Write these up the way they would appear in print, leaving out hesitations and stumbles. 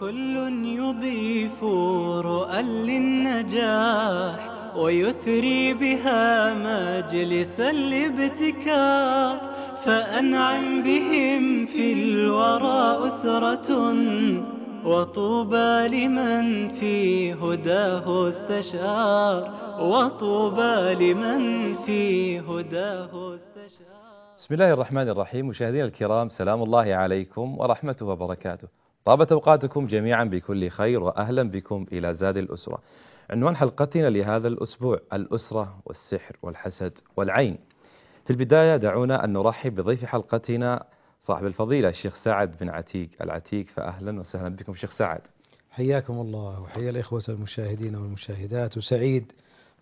كل يضيف رؤى للنجاح ويثري بها مجلس الابتكار، فأنعم بهم في الورى أسرة، وطوبى لمن في هداه استشار، وطوبى لمن في هداه استشار. بسم الله الرحمن الرحيم. مشاهدينا الكرام، سلام الله عليكم ورحمته وبركاته. طابت أوقاتكم جميعا بكل خير، وأهلا بكم إلى زاد الأسرة. عنوان حلقتنا لهذا الأسبوع: الأسرة والسحر والحسد والعين. في البداية دعونا أن نرحب بضيف حلقتنا صاحب الفضيلة الشيخ سعد بن عتيق العتيق، فأهلا وسهلا بكم شيخ سعد. حياكم الله وحيا الإخوة المشاهدين والمشاهدات، وسعيد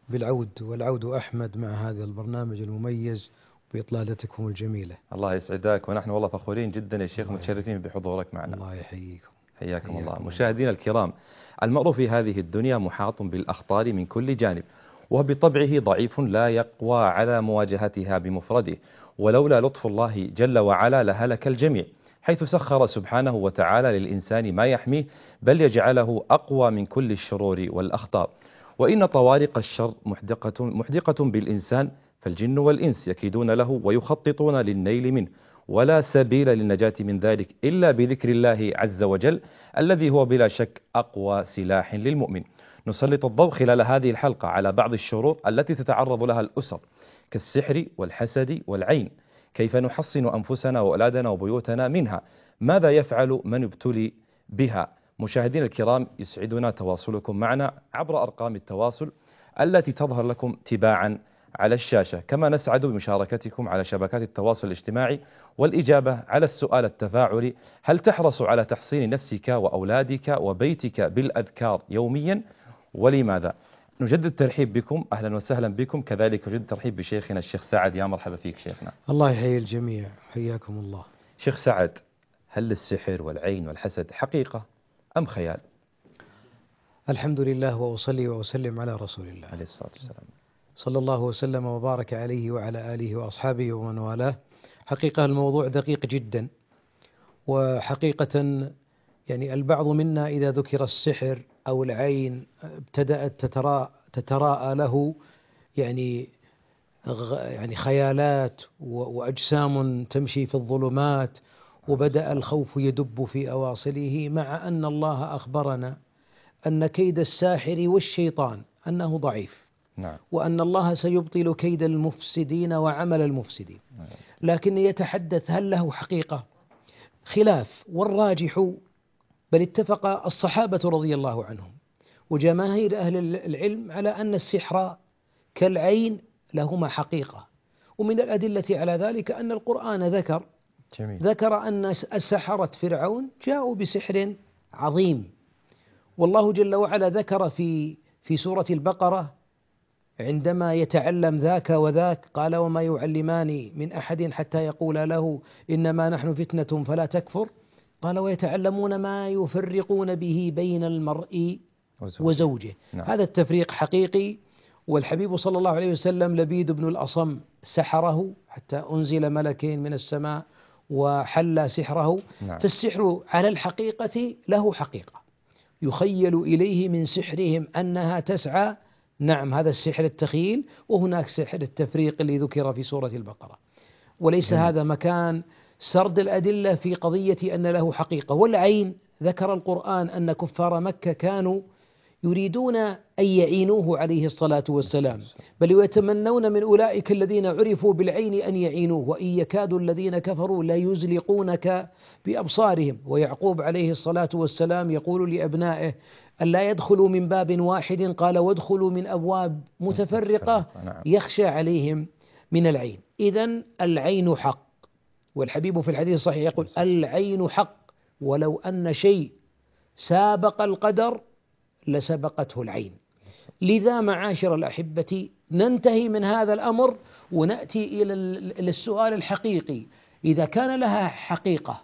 والعود أحمد مع هذا البرنامج المميز بإطلالتكم الجميلة. الله يسعدك، ونحن والله فخورين جدا يا شيخ، متشرفين بحضورك معنا. الله يحييكم. حياكم الله. مشاهدينا الكرام، المرء في هذه الدنيا محاط بالأخطار من كل جانب، وهو بطبعه ضعيف لا يقوى على مواجهتها بمفرده، ولولا لطف الله جل وعلا لهلك الجميع، حيث سخر سبحانه وتعالى للإنسان ما يحميه، بل يجعله أقوى من كل الشرور والأخطار. وإن طوارق الشر محدقة بالإنسان، فالجن والإنس يكيدون له ويخططون للنيل منه، ولا سبيل للنجاة من ذلك إلا بذكر الله عز وجل، الذي هو بلا شك أقوى سلاح للمؤمن. نسلط الضوء خلال هذه الحلقة على بعض الشرور التي تتعرض لها الأسر، كالسحر والحسد والعين. كيف نحصن أنفسنا وأولادنا وبيوتنا منها؟ ماذا يفعل من يبتلي بها؟ مشاهدين الكرام، يسعدنا تواصلكم معنا عبر أرقام التواصل التي تظهر لكم تباعا على الشاشة، كما نسعد بمشاركتكم على شبكات التواصل الاجتماعي والإجابة على السؤال التفاعلي: هل تحرص على تحصين نفسك وأولادك وبيتك بالأذكار يوميا؟ ولماذا؟ نجدد الترحيب بكم، أهلا وسهلا بكم. كذلك نجدد الترحيب بشيخنا الشيخ سعد. يا مرحبا فيك شيخنا. الله يحيي الجميع، حياكم الله. شيخ سعد، هل السحر والعين والحسد حقيقة أم خيال؟ الحمد لله، وأصلي وأسلم على رسول الله عليه الصلاة والسلام. صلى الله وسلم وبارك عليه وعلى آله وأصحابه ومن والاه. حقيقة الموضوع دقيق جدا، وحقيقة يعني البعض منا إذا ذكر السحر أو العين ابتدأت تتراءى له يعني خيالات وأجسام تمشي في الظلمات، وبدأ الخوف يدب في أواصله، مع أن الله أخبرنا أن كيد الساحر والشيطان أنه ضعيف، نعم. وأن الله سيبطل كيد المفسدين وعمل المفسدين. لكن يتحدث هل له حقيقة؟ خلاف، والراجح بل اتفق الصحابة رضي الله عنهم وجماهير أهل العلم على أن السحر كالعين لهما حقيقة. ومن الأدلة على ذلك أن القرآن ذكر أن السحرة فرعون جاءوا بسحر عظيم، والله جل وعلا ذكر في سورة البقرة عندما يتعلم ذاك وذاك قال: وما يعلمان من أحد حتى يقول له إنما نحن فتنة فلا تكفر. قال: ويتعلمون ما يفرقون به بين المرء وزوجه. نعم. هذا التفريق حقيقي، والحبيب صلى الله عليه وسلم لبيد بن الأصم سحره حتى أنزل ملكين من السماء وحل سحره. نعم. فالسحر على الحقيقة له حقيقة، يخيل إليه من سحرهم أنها تسعى. نعم، هذا السحر التخيل، وهناك سحر التفريق اللي ذكر في سورة البقرة. وليس هذا مكان سرد الأدلة في قضية أن له حقيقة. والعين ذكر القرآن أن كفار مكة كانوا يريدون أن يعينوه عليه الصلاة والسلام، بل ويتمنون من أولئك الذين عرفوا بالعين أن يعينوه، وإن يكاد الذين كفروا لا يزلقونك بأبصارهم. ويعقوب عليه الصلاة والسلام يقول لأبنائه: ألا يدخلوا من باب واحد، قال: وادخلوا من أبواب متفرقة يخشى عليهم من العين. إذن العين حق، والحبيب في الحديث الصحيح يقول: العين حق، ولو أن شيء سابق القدر لسبقته العين. لذا معاشر الأحبة ننتهي من هذا الأمر ونأتي إلى السؤال الحقيقي: إذا كان لها حقيقة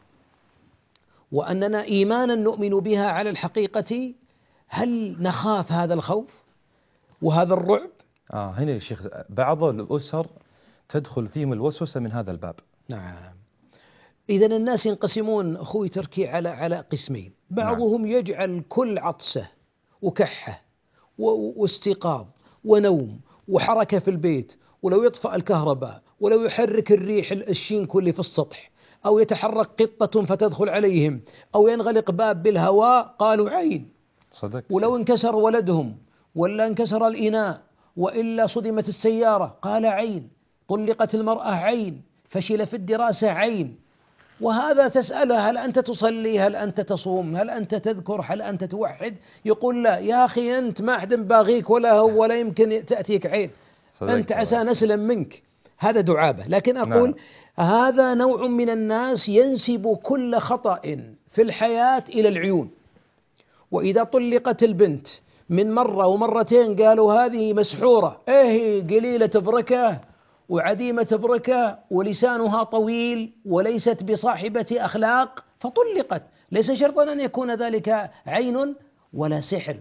وأننا إيمانا نؤمن بها على الحقيقة، هل نخاف هذا الخوف وهذا الرعب؟ هنا يا شيخ بعض الأسر تدخل فيهم الوسوسة من هذا الباب. نعم، إذن الناس ينقسمون أخوي تركي على قسمين. بعضهم يجعل كل عطسة وكحة واستيقاظ ونوم وحركة في البيت، ولو يطفأ الكهرباء، ولو يحرك الريح الشينكو اللي في السطح، أو يتحرك قطة فتدخل عليهم، أو ينغلق باب بالهواء، قالوا عين. صدق. ولو انكسر ولدهم، ولا انكسر الإناء، وإلا صدمت السيارة، قال عين. طلقت المرأة عين. فشل في الدراسة عين. وهذا تسأله هل أنت تصلي، هل أنت تصوم، هل أنت تذكر، هل أنت توحد؟ يقول لا. يا أخي أنت ما أحد باغيك ولا هو، ولا يمكن تأتيك عين. أنت عسى نسلم منك. هذا دعابة. لكن أقول هذا نوع من الناس ينسب كل خطأ في الحياة إلى العيون. وإذا طلقت البنت من مرة ومرتين قالوا هذه مسحورة، قليلة بركة وعديمة بركة ولسانها طويل وليست بصاحبة أخلاق فطلقت. ليس شرطا أن يكون ذلك عين ولا سحر.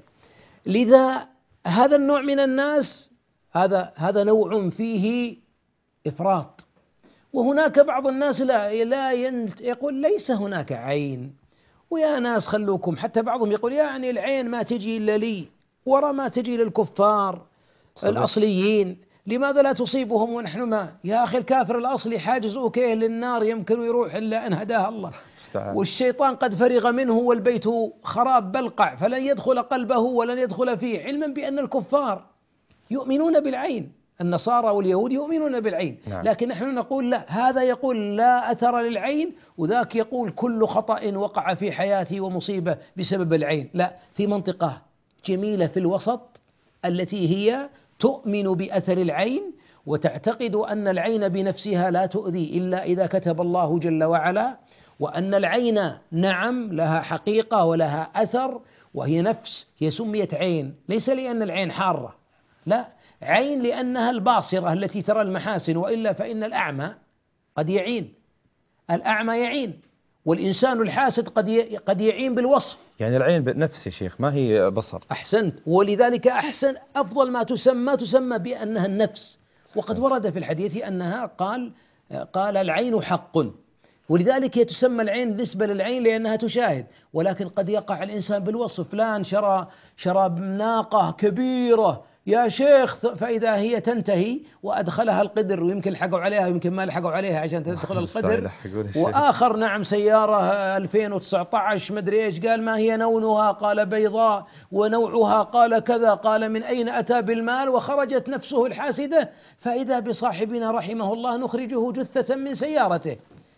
لذا هذا النوع من الناس هذا نوع فيه إفراط. وهناك بعض الناس لا يقول ليس هناك عين، ويا ناس خلوكم. حتى بعضهم يقول يعني العين ما تجي إلا لي، ورا ما تجي للكفار الأصليين، لماذا لا تصيبهم ونحن ما؟ يا أخي الكافر الأصلي حاجز أوكيه للنار يمكن يروح إلا أن هداه الله، والشيطان قد فرغ منه والبيت خراب بلقع، فلن يدخل قلبه ولن يدخل فيه، علما بأن الكفار يؤمنون بالعين، النصارى واليهود يؤمنون بالعين. لكن نحن نقول لا، هذا يقول لا أثر للعين، وذاك يقول كل خطأ وقع في حياتي ومصيبة بسبب العين. لا، في منطقة جميلة في الوسط التي هي تؤمن بأثر العين وتعتقد أن العين بنفسها لا تؤذي إلا إذا كتب الله جل وعلا، وأن العين نعم لها حقيقة ولها أثر وهي نفس. هي سميت عين ليس لأن العين حارة، لا، عين لأنها الباصرة التي ترى المحاسن، وإلا فإن الأعمى قد يعين، الأعمى يعين، والإنسان الحاسد قد يعين بالوصف. يعني العين بالنفس يا شيخ ما هي بصر. أحسنت. ولذلك أفضل ما تسمى بأنها النفس. وقد ورد في الحديث أنها قال العين حق، ولذلك هي تسمى العين نسبة للعين لأنها تشاهد. ولكن قد يقع الإنسان بالوصف، فلان شرى ناقة كبيرة يا شيخ، فإذا هي تنتهي وأدخلها القدر، ويمكن لحقوا عليها ويمكن ما لحقوا عليها عشان تدخل القدر. وآخر نعم سيارة 2019 مدري إيش، قال ما هي لونها، قال بيضاء، ونوعها قال كذا، قال من أين أتى بالمال، وخرجت نفسه الحاسدة فإذا بصاحبنا رحمه الله نخرجه جثة من سيارته.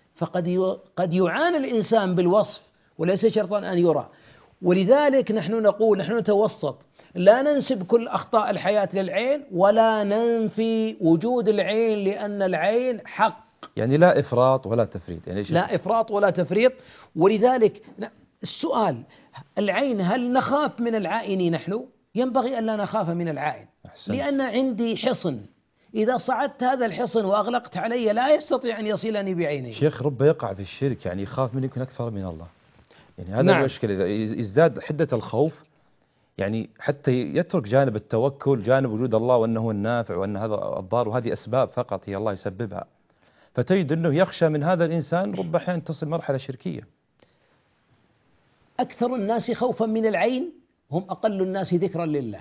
فقد يعاني الإنسان بالوصف وليس شرطا أن يرى. ولذلك نحن نقول نحن نتوسط، لا ننسب كل أخطاء الحياة للعين، ولا ننفي وجود العين لأن العين حق. يعني لا إفراط ولا تفريط، يعني لا إفراط ولا تفريط. ولذلك السؤال العين، هل نخاف من العائن؟ نحن ينبغي أن لا نخاف من العائن. لأن عندي حصن، إذا صعدت هذا الحصن وأغلقت علي لا يستطيع أن يصلني بعيني. شيخ رب يقع في الشرك، يعني يخاف منك يمكن أكثر من الله. يعني هذا المشكلة، إذا يزداد حدة الخوف يعني حتى يترك جانب التوكل، جانب وجود الله وأنه النافع وأن هذا الضار وهذه أسباب فقط هي الله يسببها، فتجد أنه يخشى من هذا الإنسان رب أحيان تصل مرحلة شركية. أكثر الناس خوفا من العين هم أقل الناس ذكرا لله،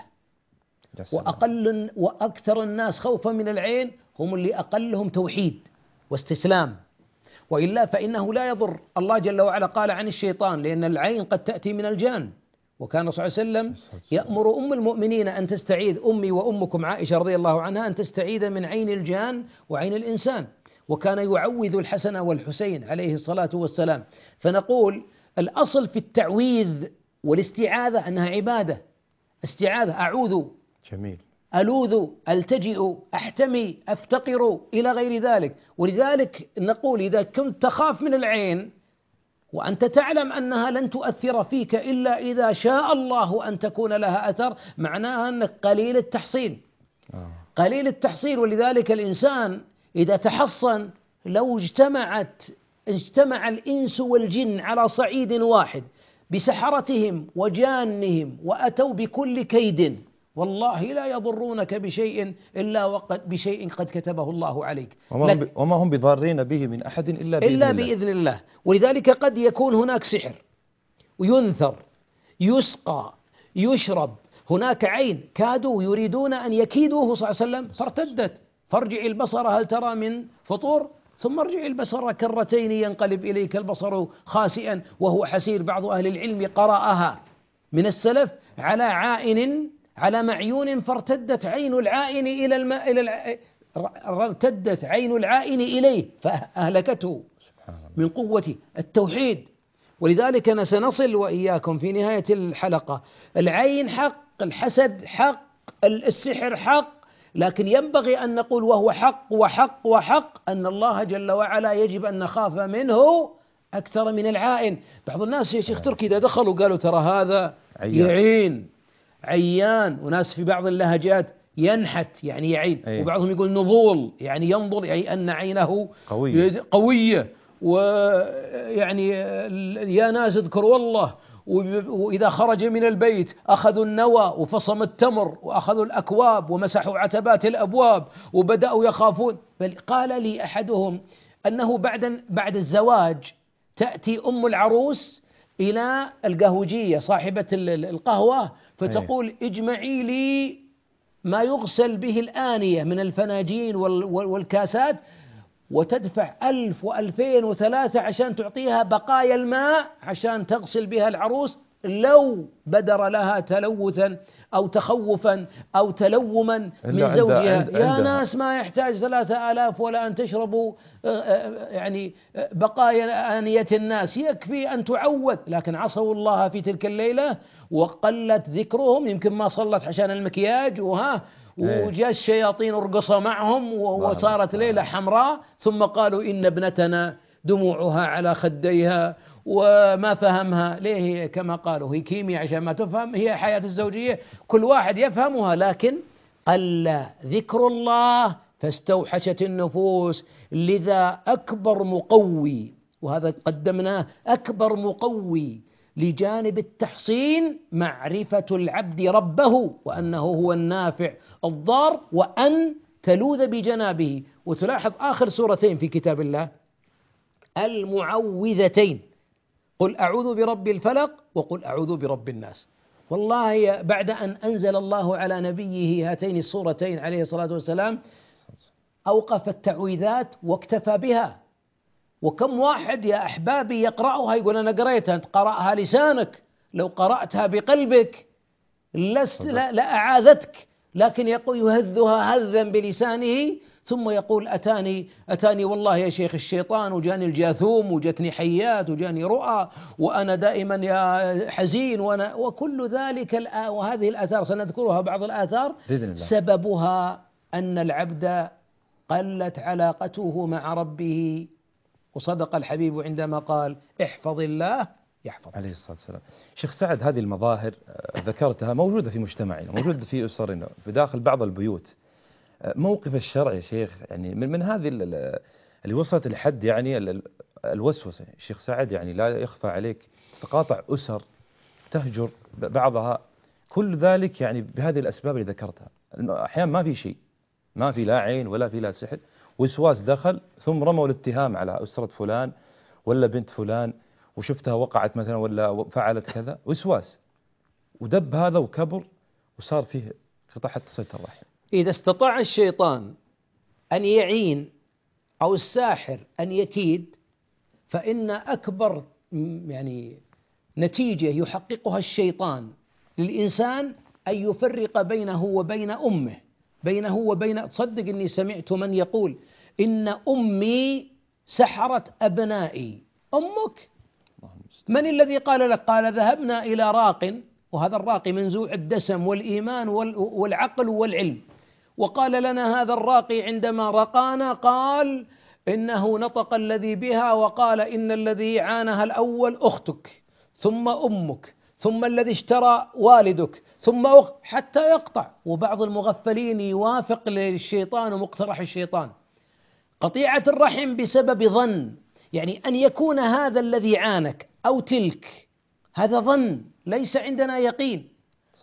وأكثر الناس خوفا من العين هم اللي أقلهم توحيد واستسلام. وإلا فإنه لا يضر. الله جل وعلا قال عن الشيطان لأن العين قد تأتي من الجان، وكان صلى الله عليه وسلم يأمر أم المؤمنين أن تستعيذ، أمي وأمكم عائشة رضي الله عنها، أن تستعيذ من عين الجان وعين الإنسان، وكان يعوذ الحسن والحسين عليه الصلاة والسلام. فنقول الأصل في التعويذ والاستعاذة أنها عبادة. استعاذة أعوذ، جميل، ألوذ، ألتجئ، أحتمي، أفتقر إلى غير ذلك. ولذلك نقول إذا كنت تخاف من العين وأنت تعلم أنها لن تؤثر فيك إلا إذا شاء الله أن تكون لها أثر، معناها أنك قليل التحصين. قليل التحصين. ولذلك الإنسان إذا تحصن، لو اجتمع الإنس والجن على صعيد واحد بسحرتهم وجانهم وأتوا بكل كيد والله لا يضرونك بشيء إلا بشيء قد كتبه الله عليك، وما هم بضارين به من أحد إلا بإذن الله. ولذلك قد يكون هناك سحر وينثر، يسقى، يشرب، هناك عين كادوا يريدون أن يكيدوه صلى الله عليه وسلم فارتدت، فارجع البصر هل ترى من فطور، ثم ارجع البصر كرتين ينقلب إليك البصر خاسئا وهو حسير. بعض أهل العلم قرأها من السلف على عائن، على معيون، فارتدت عين العائن ارتدت عين العائن إليه فأهلكته من قوة التوحيد. ولذلك سنصل وإياكم في نهاية الحلقة، العين حق، الحسد حق، السحر حق، لكن ينبغي أن نقول وهو حق وحق وحق أن الله جل وعلا يجب أن نخاف منه أكثر من العائن. بعض الناس يا شيخ تركي إذا دخلوا قالوا ترى هذا يعين، عيان، وناس في بعض اللهجات ينحت يعني يعين، وبعضهم يقول نضول يعني ينظر، يعني أن عينه قوية، ويعني يا ناس اذكروا الله. وإذا خرج من البيت أخذوا النوى وفصم التمر وأخذوا الأكواب ومسحوا عتبات الأبواب وبدأوا يخافون. بل قال لي أحدهم أنه بعد الزواج تأتي أم العروس إلى القهوجية صاحبة القهوة فتقول اجمعي لي ما يغسل به الآنية من الفناجين والكاسات، وتدفع 1000 و2000 و3 عشان تعطيها بقايا الماء عشان تغسل بها العروس، لو بدر لها تلوثا أو تخوفا أو تلوما من زوجها. يا ناس ما يحتاج 3000 ولا أن تشربوا يعني بقايا آنية الناس، يكفي أن تعود. لكن عصوا الله في تلك الليلة وقلت ذكرهم، يمكن ما صلت عشان المكياج وجاء الشياطين ورقصوا معهم وصارت ليلة حمراء. ثم قالوا إن ابنتنا دموعها على خديها وما فهمها. ليه؟ كما قالوا هي كيمياء عشان ما تفهم، هي حياة الزوجية كل واحد يفهمها، لكن قل ذكر الله فاستوحشت النفوس. لذا أكبر مقوي، وهذا قدمناه، أكبر مقوي لجانب التحصين معرفة العبد ربه وأنه هو النافع الضار، وأن تلوذ بجنابه. وتلاحظ آخر سورتين في كتاب الله المعوذتين، قل أعوذ برب الفلق وقل أعوذ برب الناس. والله بعد أن أنزل الله على نبيه هاتين السورتين عليه الصلاة والسلام أوقف التعويذات واكتفى بها. وكم واحد يا أحبابي يقرأها يقول أنا قرأتها، أنت قرأها لسانك، لو قرأتها بقلبك لأعاذتك، لكن يقول يهذها هذا بلسانه ثم يقول أتاني والله يا شيخ الشيطان، وجاني الجاثوم، وجتني حيات، وجاني رؤى، وأنا دائما يا حزين، وكل ذلك. وهذه الآثار سنذكرها، بعض الآثار سببها أن العبد قلت علاقته مع ربه. وصدق الحبيب عندما قال احفظ الله يحفظ عليه الصلاة والسلام. شيخ سعد، هذه المظاهر ذكرتها موجودة في مجتمعنا، موجودة في أسرنا، في داخل بعض البيوت. موقف الشرع يا شيخ يعني من هذه اللي وصلت لحد يعني الوسوسة شيخ سعد، يعني لا يخفى عليك تقاطع أسر، تهجر بعضها، كل ذلك يعني بهذه الأسباب اللي ذكرتها. أحيانا ما في شيء، ما في لا عين ولا في لا سحر، وسواس دخل، ثم رموا الاتهام على أسرة فلان ولا بنت فلان، وشفتها وقعت مثلا ولا فعلت كذا، وسواس، ودب هذا وكبر وصار فيه قطع حتى صلة الرحم. إذا استطاع الشيطان أن يعين أو الساحر أن يكيد، فإن أكبر يعني نتيجة يحققها الشيطان للإنسان أن يفرق بينه وبين أمه، بينه وبين. تصدق أني سمعت من يقول إن أمي سحرت أبنائي. أمك؟ من الذي قال لك؟ قال ذهبنا إلى راق، وهذا الراقي منزوع الدسم والإيمان والعقل والعلم، وقال لنا هذا الراقي عندما رقانا قال إنه نطق الذي بها وقال إن الذي عانها الأول أختك، ثم أمك، ثم الذي اشترى والدك، ثم حتى يقطع. وبعض المغفلين يوافق للشيطان ومقترح الشيطان. قطيعة الرحم بسبب ظن، يعني أن يكون هذا الذي عانك أو تلك، هذا ظن، ليس عندنا يقين.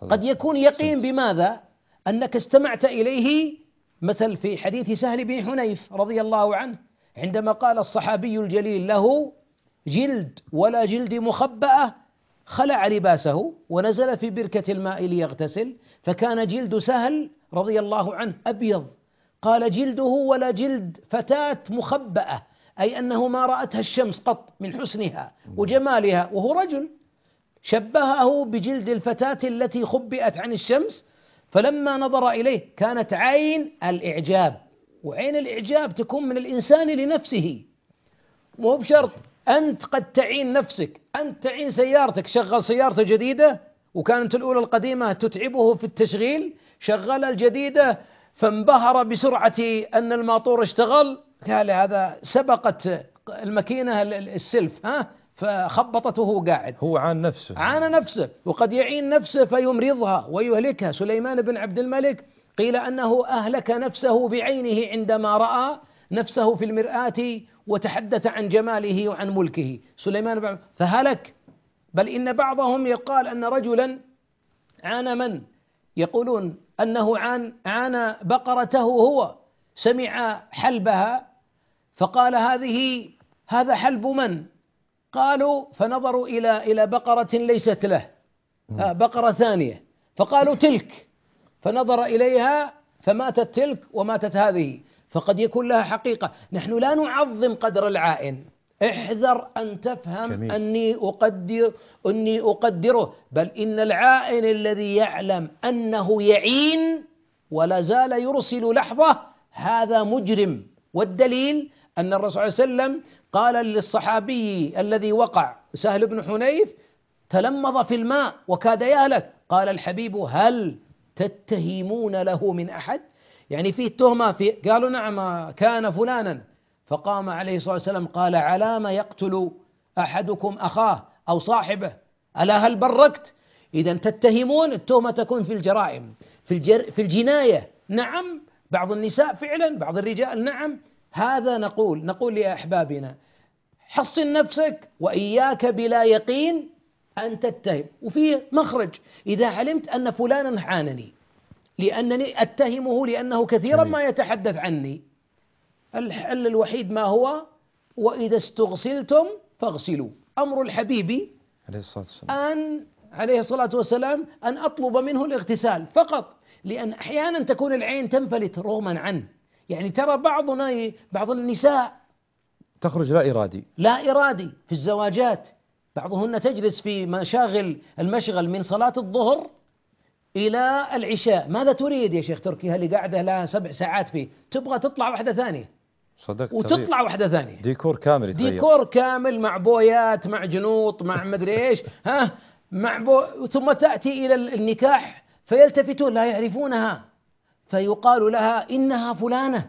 قد يكون يقين بماذا؟ أنك استمعت إليه، مثل في حديث سهل بن حنيف رضي الله عنه عندما قال الصحابي الجليل له جلد ولا جلد مخبأة، خلع لباسه ونزل في بركة الماء ليغتسل، فكان جلد سهل رضي الله عنه أبيض، قال جلده ولا جلد فتاة مخبأة، أي أنه ما رأتها الشمس قط من حسنها وجمالها، وهو رجل، شبهه بجلد الفتاة التي خبئت عن الشمس، فلما نظر إليه كانت عين الإعجاب، وعين الإعجاب تكون من الإنسان لنفسه، مو بشرط أنت قد تعين نفسك، أنت تعين سيارتك، شغل سيارته جديدة وكانت الأولى القديمة تتعبه في التشغيل، شغل الجديدة فانبهر بسرعة أن الماطور اشتغل، قال هذا سبقت الماكينة السلف فخبطته قاعد. هو عان نفسه، وقد يعين نفسه فيمرضها ويهلكها. سليمان بن عبد الملك قيل أنه أهلك نفسه بعينه عندما رأى نفسه في المرآة وتحدث عن جماله وعن ملكه سليمان فهلك. بل إن بعضهم يقال أن رجلا عانى من يقولون أنه عانى بقرته، هو سمع حلبها فقال هذا حلب من؟ قالوا فنظروا إلى بقرة ليست له، بقرة ثانية، فقالوا تلك، فنظر إليها فماتت تلك وماتت هذه، فقد يكون لها حقيقة. نحن لا نعظم قدر العائن، احذر أن تفهم أني أقدره، بل إن العائن الذي يعلم أنه يعين ولا زال يرسل لحظة هذا مجرم. والدليل أن الرسول صلى الله عليه وسلم قال للصحابي الذي وقع سهل بن حنيف تلمض في الماء وكاد يهلك، قال الحبيب هل تتهمون له من أحد؟ يعني فيه تهمة قالوا نعم كان فلانا، فقام عليه الصلاة والسلام قال على ما يقتل أحدكم أخاه أو صاحبه، ألا هل بركت؟ إذا تتهمون، التهمة تكون في الجرائم، في الجناية نعم، بعض النساء فعلا، بعض الرجال نعم. هذا نقول لأحبابنا حصن نفسك وإياك بلا يقين أن تتهم. وفيه مخرج، إذا علمت أن فلانا عانني لأنني أتهمه لأنه كثيرا ما يتحدث عني، الحل الوحيد ما هو؟ وإذا استغسلتم فاغسلوا. أمر الحبيب عليه الصلاة والسلام أن أطلب منه الاغتسال فقط، لأن أحيانا تكون العين تنفلت رغما عنه. يعني ترى بعض النساء تخرج لا إرادي في الزواجات، بعضهن تجلس في المشغل من صلاة الظهر إلى العشاء، ماذا تريد يا شيخ تركي؟ اللي قاعدة لها 7 ساعات فيه، تبغى تطلع واحدة ثانية، وتطلع واحدة ثانية، ديكور كامل مع بويات مع جنوط مع مدري إيش ثم تأتي إلى النكاح فيلتفتون لا يعرفونها، فيقال لها إنها فلانة،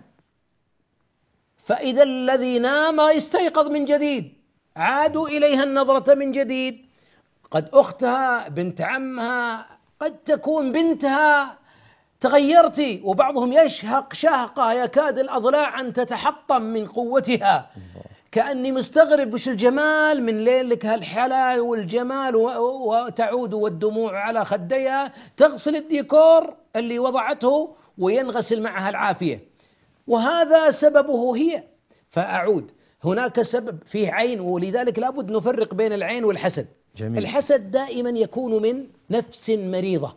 فإذا الذي نام يستيقظ من جديد، عادوا إليها النظرة من جديد، قد أختها بنت عمها قد تكون بنتها، تغيرتي. وبعضهم يشهق شهقة يكاد الأضلاع أن تتحطم من قوتها، كأني مستغرب وش الجمال من ليلك هالحلا والجمال، وتعود والدموع على خديها، تغسل الديكور اللي وضعته وينغسل معها العافية، وهذا سببه هي. فأعود، هناك سبب فيه عين، ولذلك لابد نفرق بين العين والحسد. جميل. الحسد دائما يكون من نفس مريضة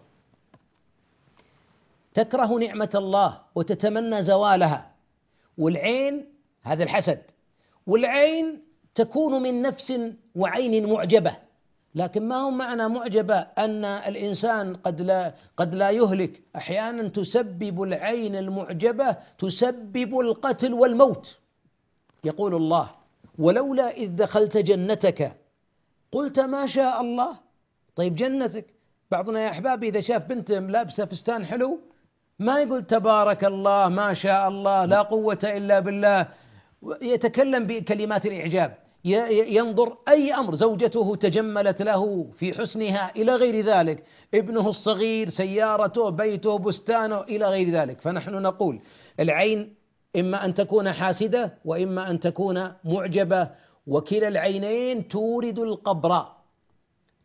تكره نعمة الله وتتمنى زوالها، والعين هذا الحسد، والعين تكون من نفس وعين معجبة. لكن ما هو معنى معجبة أن الإنسان قد لا يهلك، أحيانا تسبب العين المعجبة تسبب القتل والموت. يقول الله ولولا إذ دخلت جنتك قلت ما شاء الله. طيب جنتك، بعضنا يا أحبابي إذا شاف بنت لابسة فستان حلو ما يقول تبارك الله ما شاء الله لا قوة إلا بالله، يتكلم بكلمات الإعجاب، ينظر أي أمر، زوجته تجملت له في حسنها إلى غير ذلك، ابنه الصغير، سيارته، بيته، بستانه، إلى غير ذلك. فنحن نقول العين إما أن تكون حاسدة وإما أن تكون معجبة، وكلا العينين تورد القبر.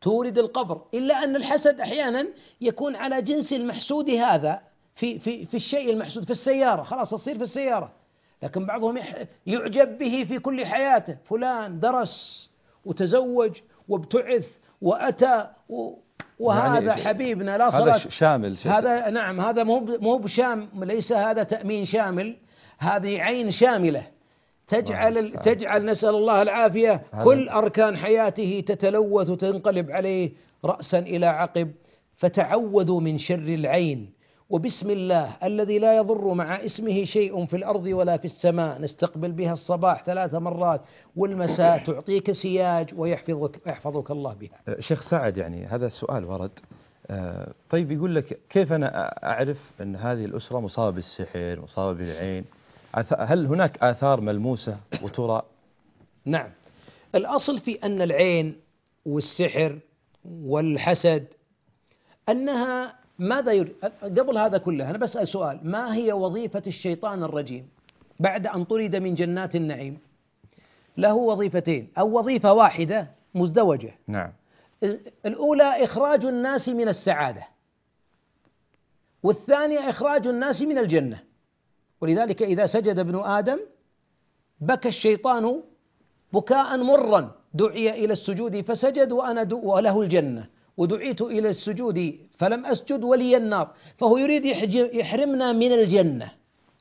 تورد القبر، إلا أن الحسد أحيانا يكون على جنس المحسود هذا في الشيء المحسود في السيارة، خلاص تصير في السيارة، لكن بعضهم يعجب به في كل حياته، فلان درس وتزوج وابتعث وأتى وهذا يعني حبيبنا لا صلاة. هذا شامل هذا نعم، هذا مو بشام، ليس هذا تأمين شامل، هذه عين شاملة تجعل نسأل الله العافية كل أركان حياته تتلوث وتنقلب عليه رأسا إلى عقب. فتعوذوا من شر العين، وبسم الله الذي لا يضر مع اسمه شيء في الأرض ولا في السماء، نستقبل بها الصباح 3 مرات والمساء، تعطيك سياج ويحفظك الله بها. شيخ سعد، يعني هذا السؤال ورد، طيب يقول لك كيف أنا أعرف أن هذه الأسرة مصابة بالسحر، مصابة بالعين؟ هل هناك آثار ملموسة وترى؟ نعم، الأصل في أن العين والسحر والحسد أنها ماذا يريد. قبل هذا كله أنا بسأل سؤال: ما هي وظيفة الشيطان الرجيم بعد أن طرد من جنات النعيم؟ له وظيفتين أو وظيفة واحدة مزدوجة. نعم. الأولى إخراج الناس من السعادة، والثانية إخراج الناس من الجنة. ولذلك إذا سجد ابن آدم بكى الشيطان بكاء مرا، دعي إلى السجود فسجد وله الجنة، ودعيت إلى السجود فلم أسجد ولي النار. فهو يريد يحرمنا من الجنة.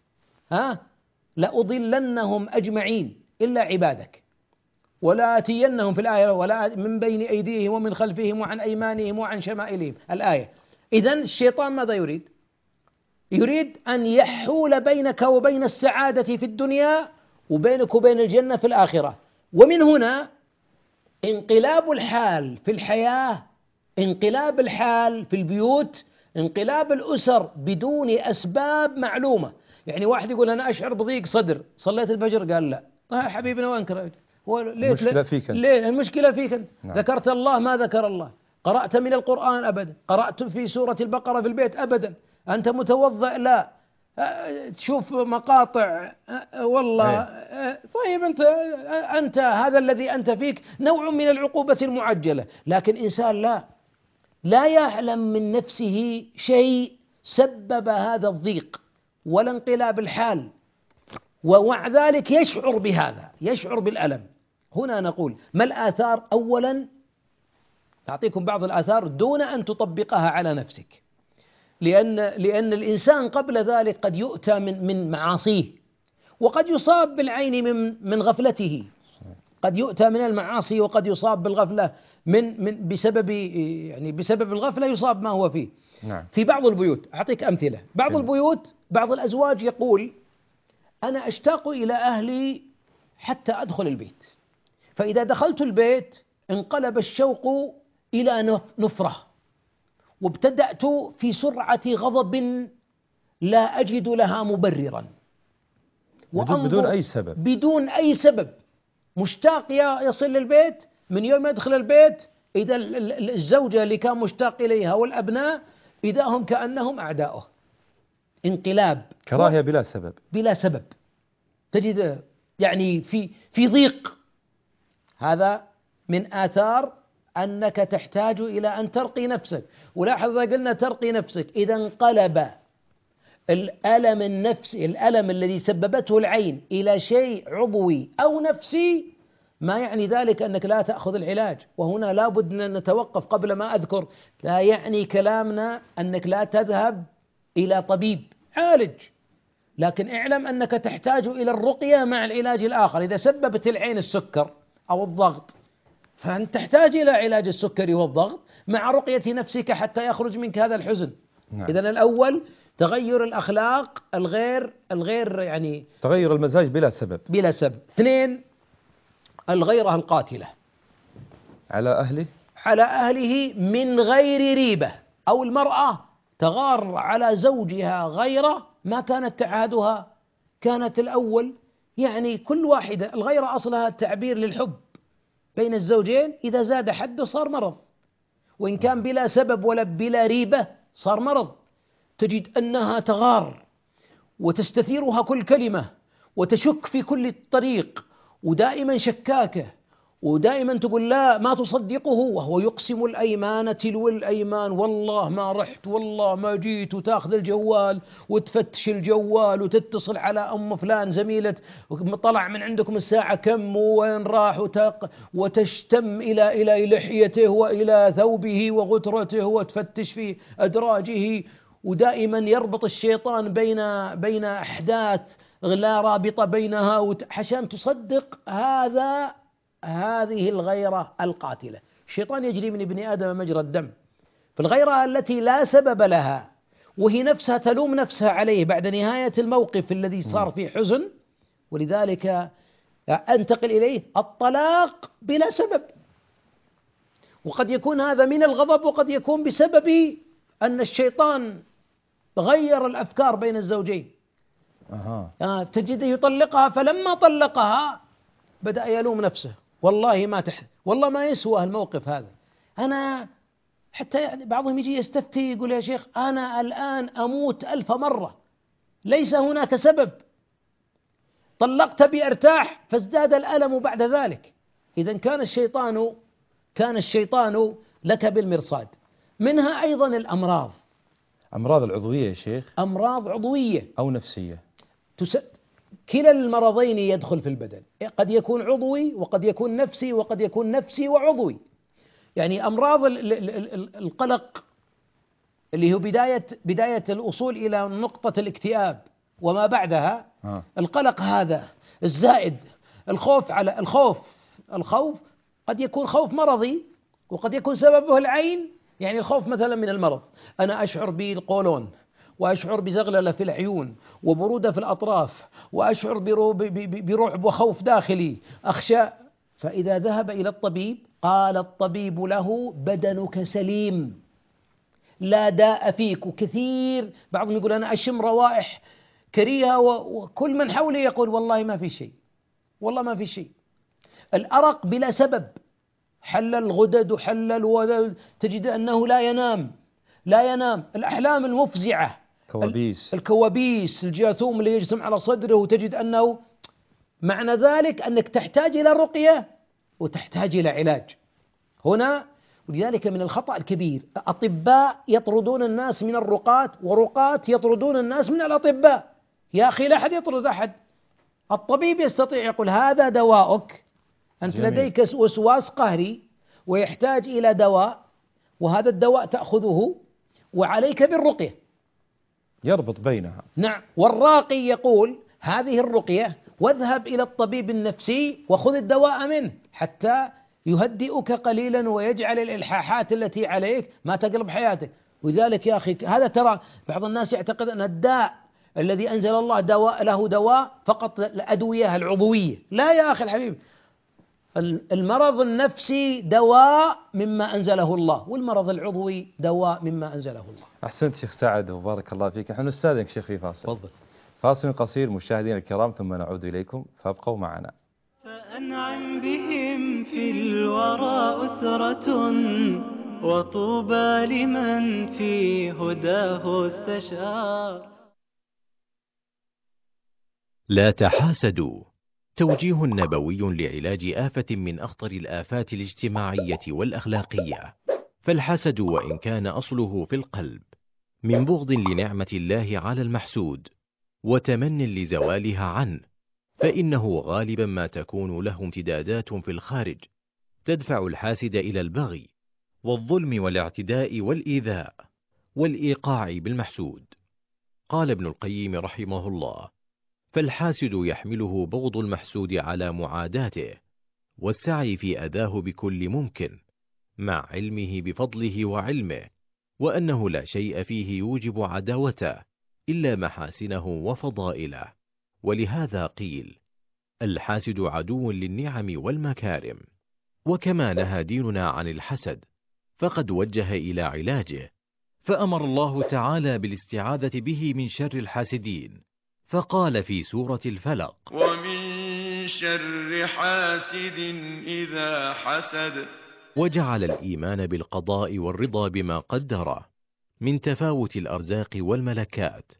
لأضلنهم أجمعين إلا عبادك، ولا أتينهم في الآية ولا من بين أيديهم ومن خلفهم وعن أيمانهم وعن شمائلهم الآية. إذن الشيطان ماذا يريد؟ يريد أن يحول بينك وبين السعادة في الدنيا وبينك وبين الجنة في الآخرة. ومن هنا انقلاب الحال في الحياة، انقلاب الحال في البيوت، انقلاب الأسر بدون أسباب معلومة. يعني واحد يقول أنا أشعر بضيق صدر، صليت الفجر، قال لا حبيبنا وين كرهت؟ المشكلة فيك أنت. ليه المشكلة فيك أنت؟ نعم. ذكرت الله ما ذكر الله، قرأت من القرآن أبدا، قرأت في سورة البقرة في البيت أبدا، أنت متوضأ لا، تشوف مقاطع والله. طيب أنت هذا الذي أنت فيك نوع من العقوبة المعجلة. لكن إنسان لا يعلم من نفسه شيء سبب هذا الضيق ولا انقلاب الحال، ومع ذلك يشعر بهذا، يشعر بالألم. هنا نقول ما الآثار؟ أولا أعطيكم بعض الآثار دون أن تطبقها على نفسك، لأن الإنسان قبل ذلك قد يؤتى من معاصيه، وقد يصاب بالعين من غفلته، قد يؤتى من المعاصي وقد يصاب بالغفلة بسبب الغفلة يصاب ما هو فيه. نعم. في بعض البيوت أعطيك أمثلة، بعض البيوت بعض الأزواج يقول أنا أشتاق إلى أهلي حتى أدخل البيت، فإذا دخلت البيت انقلب الشوق إلى نفرة، وابتدأت في سرعة غضب لا أجد لها مبررا، بدون أي سبب، بدون أي سبب، مشتاق يصل للبيت. من يوم يدخل البيت إذا الزوجة اللي كان مشتاق إليها والأبناء إذا هم كأنهم أعداؤه. انقلاب، كراهية بلا سبب، بلا سبب، تجد يعني في ضيق. هذا من آثار أنك تحتاج إلى أن ترقي نفسك. ولاحظ إذا قلنا ترقي نفسك، إذا انقلب الألم النفسي، الألم الذي سببته العين، إلى شيء عضوي أو نفسي، ما يعني ذلك أنك لا تأخذ العلاج. وهنا لا بد أن نتوقف قبل ما أذكر، لا يعني كلامنا أنك لا تذهب إلى طبيب عالج، لكن اعلم أنك تحتاج إلى الرقية مع العلاج الآخر. إذا سببت العين السكر أو الضغط فأنت تحتاج إلى علاج السكري والضغط مع رقية نفسك حتى يخرج منك هذا الحزن. نعم. إذن الأول تغير الأخلاق الغير يعني تغير المزاج بلا سبب، بلا سبب. 2 الغيرة القاتلة على أهله من غير ريبة، أو المرأة تغار على زوجها غيرة ما كانت تعادها، كانت الأول يعني كل واحدة. الغيرة أصلها التعبير للحب بين الزوجين، إذا زاد حده صار مرض، وإن كان بلا سبب ولا بلا ريبة صار مرض. تجد أنها تغار وتستثيرها كل كلمة وتشك في كل طريق ودائما شكاكة ودائما تقول لا ما تصدقه، وهو يقسم الأيمان تلو الأيمان، والله ما رحت والله ما جيت، وتاخذ الجوال وتفتش الجوال وتتصل على أم فلان زميلة طلع من عندكم الساعة كم وين راح، وتشتم إلى لحيته وإلى ثوبه وغترته وتفتش في أدراجه. ودائما يربط الشيطان بين أحداث لا رابطة بينها عشان تصدق هذه الغيرة القاتلة. الشيطان يجري من ابن آدم مجرى الدم، فالغيرة التي لا سبب لها وهي نفسها تلوم نفسها عليه بعد نهاية الموقف الذي صار فيه حزن. ولذلك أنتقل إليه الطلاق بلا سبب، وقد يكون هذا من الغضب، وقد يكون بسبب أن الشيطان غير الأفكار بين الزوجين. تجده يطلقها، فلما طلقها بدأ يلوم نفسه، والله ما والله ما يسوى الموقف هذا. أنا حتى يعني بعضهم يجي يستفتي يقول يا شيخ أنا الآن أموت 1000 مرة، ليس هناك سبب، طلقت بأرتاح، فازداد الألم بعد ذلك. إذن كان الشيطان لك بالمرصاد. منها أيضا الأمراض، أمراض العضوية يا شيخ، أمراض عضوية أو نفسية، كلا المرضين يدخل في البدن، قد يكون عضوي وقد يكون نفسي وقد يكون نفسي وعضوي. يعني أمراض القلق اللي هو بداية الوصول إلى نقطة الاكتئاب وما بعدها، القلق هذا الزائد، الخوف قد يكون خوف مرضي وقد يكون سببه العين. يعني الخوف مثلا من المرض، أنا أشعر بالقولون، وأشعر بزغللة في العيون وبرودة في الأطراف، وأشعر برعب وخوف داخلي أخشى. فإذا ذهب إلى الطبيب قال الطبيب له بدنك سليم لا داء فيك. وكثير بعضهم يقول أنا أشم روائح كريهة، وكل من حولي يقول والله ما في شيء، والله ما في شيء. الأرق بلا سبب، حل الغدد وحل الولد، تجد أنه لا ينام. الأحلام المفزعة، الكوابيس، الجاثوم اللي يجتمع على صدره، وتجد أنه معنى ذلك أنك تحتاج إلى رقية وتحتاج إلى علاج هنا. ولذلك من الخطأ الكبير أطباء يطردون الناس من الرقاة، ورقاة يطردون الناس من الأطباء. يا أخي لا أحد يطرد أحد، الطبيب يستطيع يقول هذا دواءك، أنت جميل. لديك وسواس قهري ويحتاج إلى دواء، وهذا الدواء تأخذه وعليك بالرقية، يربط بينها. نعم. والراقي يقول هذه الرقية واذهب إلى الطبيب النفسي وخذ الدواء منه حتى يهدئك قليلا ويجعل الإلحاحات التي عليك ما تقلب حياتك. ولذلك يا أخي هذا ترى بعض الناس يعتقد أن الداء الذي أنزل الله له دواء فقط الأدوية العضوية. لا يا أخي الحبيب، المرض النفسي دواء مما أنزله الله، والمرض العضوي دواء مما أنزله الله. أحسنت شيخ سعد وبارك الله فيك. نحن نستاذنك شيخ في فاصل. تفضل. فاصل قصير مشاهدينا الكرام ثم نعود إليكم، فابقوا معنا. فأنعم بهم في الورى أسرة، وطوبى لمن في هداه استشار. لا تحاسدوا، توجيه نبوي لعلاج آفة من أخطر الآفات الاجتماعية والأخلاقية. فالحسد وإن كان أصله في القلب من بغض لنعمة الله على المحسود وتمن لزوالها عنه، فإنه غالبا ما تكون له امتدادات في الخارج تدفع الحاسد إلى البغي والظلم والاعتداء والإيذاء والإيقاع بالمحسود. قال ابن القيم رحمه الله: فالحاسد يحمله بغض المحسود على معاداته والسعي في أذاه بكل ممكن، مع علمه بفضله وعلمه، وأنه لا شيء فيه يوجب عداوته إلا محاسنه وفضائله. ولهذا قيل: الحاسد عدو للنعم والمكارم. وكما نهى ديننا عن الحسد فقد وجه إلى علاجه، فأمر الله تعالى بالاستعاذة به من شر الحاسدين، فقال في سورة الفلق: ومن شر حاسد إذا حسد. وجعل الإيمان بالقضاء والرضا بما قدره من تفاوت الأرزاق والملكات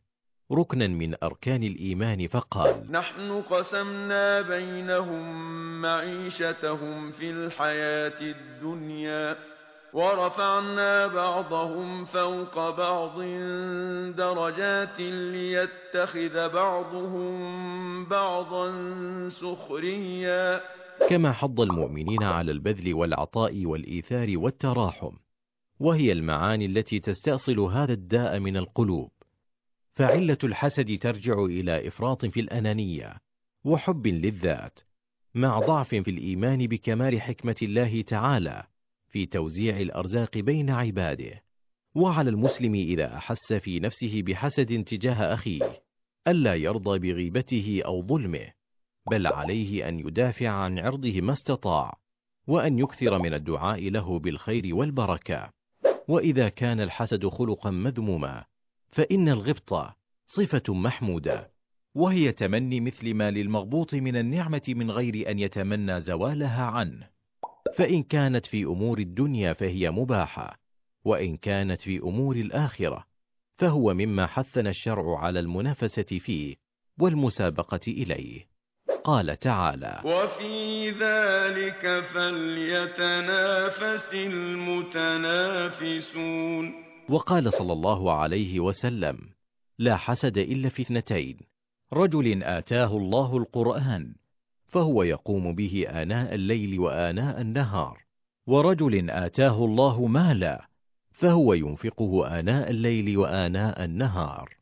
ركنا من أركان الإيمان، فقال: نحن قسمنا بينهم معيشتهم في الحياة الدنيا ورفعنا بعضهم فوق بعض درجات ليتخذ بعضهم بعضا سخريا. كما حض المؤمنين على البذل والعطاء والإيثار والتراحم، وهي المعاني التي تستأصل هذا الداء من القلوب. فعلة الحسد ترجع إلى إفراط في الأنانية وحب للذات، مع ضعف في الإيمان بكمال حكمة الله تعالى في توزيع الأرزاق بين عباده. وعلى المسلم إذا أحس في نفسه بحسد تجاه أخيه ألا يرضى بغيبته أو ظلمه، بل عليه أن يدافع عن عرضه ما استطاع، وأن يكثر من الدعاء له بالخير والبركة. وإذا كان الحسد خلقا مذموما، فإن الغبطة صفة محمودة، وهي تمني مثل ما للمغبوط من النعمة من غير أن يتمنى زوالها عنه. فإن كانت في أمور الدنيا فهي مباحة، وإن كانت في أمور الآخرة فهو مما حثنا الشرع على المنافسة فيه والمسابقة إليه. قال تعالى: وفي ذلك فليتنافس المتنافسون. وقال صلى الله عليه وسلم: لا حسد إلا في اثنتين: رجل آتاه الله القرآن فهو يقوم به آناء الليل وآناء النهار، ورجل آتاه الله مالا فهو ينفقه آناء الليل وآناء النهار.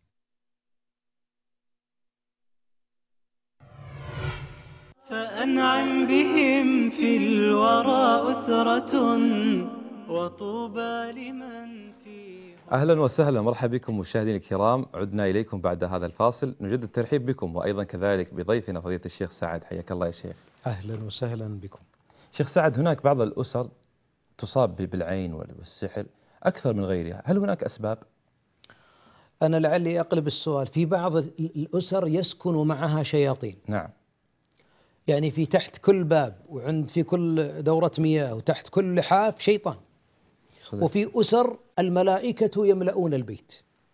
فأنعم بهم في الورى أسرة وطوبى لمن فيه. أهلا وسهلا، مرحبا بكم مشاهدينا الكرام، عدنا إليكم بعد هذا الفاصل. نجدد الترحيب بكم وأيضا كذلك بضيفنا فضيلة الشيخ سعد. حياك الله يا شيخ. أهلا وسهلا بكم. شيخ سعد، هناك بعض الأسر تصاب بالعين والسحر أكثر من غيرها، هل هناك أسباب؟ أنا لعلي أقلب السؤال. في بعض الأسر يسكن معها شياطين. نعم. يعني في تحت كل باب في كل دورة مياه وتحت كل لحاف شيطان. صدق. وفي أسر الملائكة يملؤون البيت،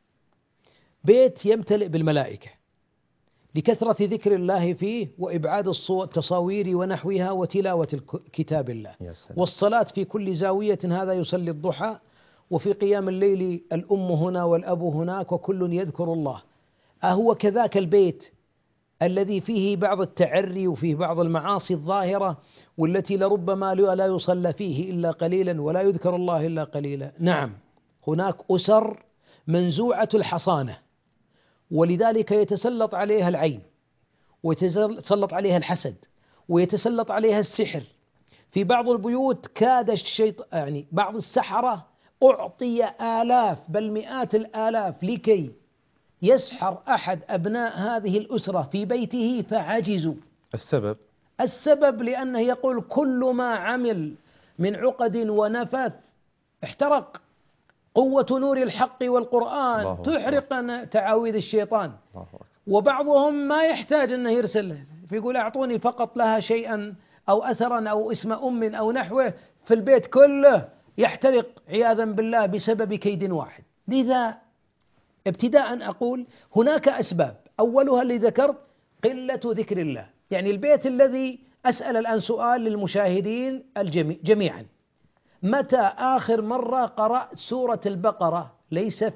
بيت يمتلئ بالملائكة لكثرة ذكر الله فيه وإبعاد التصاوير ونحوها وتلاوة كتاب الله، والصلاة في كل زاوية، هذا يصلي الضحى، وفي قيام الليل الأم هنا والأب هناك وكل يذكر الله. أهو كذاك البيت الذي فيه بعض التعري وفيه بعض المعاصي الظاهرة والتي لربما لا يصلى فيه إلا قليلا ولا يذكر الله إلا قليلا؟ نعم، هناك أسر منزوعة الحصانة، ولذلك يتسلط عليها العين ويتسلط عليها الحسد ويتسلط عليها السحر. في بعض البيوت كاد يعني بعض السحرة أعطي آلاف بل مئات الآلاف لكي يسحر أحد أبناء هذه الأسرة في بيته فعجزوا. السبب لأنه يقول كل ما عمل من عقد ونفث احترق. قوة نور الحق والقرآن تحرق تعاويذ الشيطان. وبعضهم ما يحتاج أنه يرسل، فيقول أعطوني فقط لها شيئا أو أثرا أو اسم أم أو نحوه، في البيت كله يحترق عياذا بالله بسبب كيد واحد. لذا ابتداء أقول هناك أسباب، أولها اللي ذكرت قلة ذكر الله. يعني البيت الذي أسأل الآن سؤال للمشاهدين جميعا: متى آخر مرة قرأت سورة البقرة؟ ليس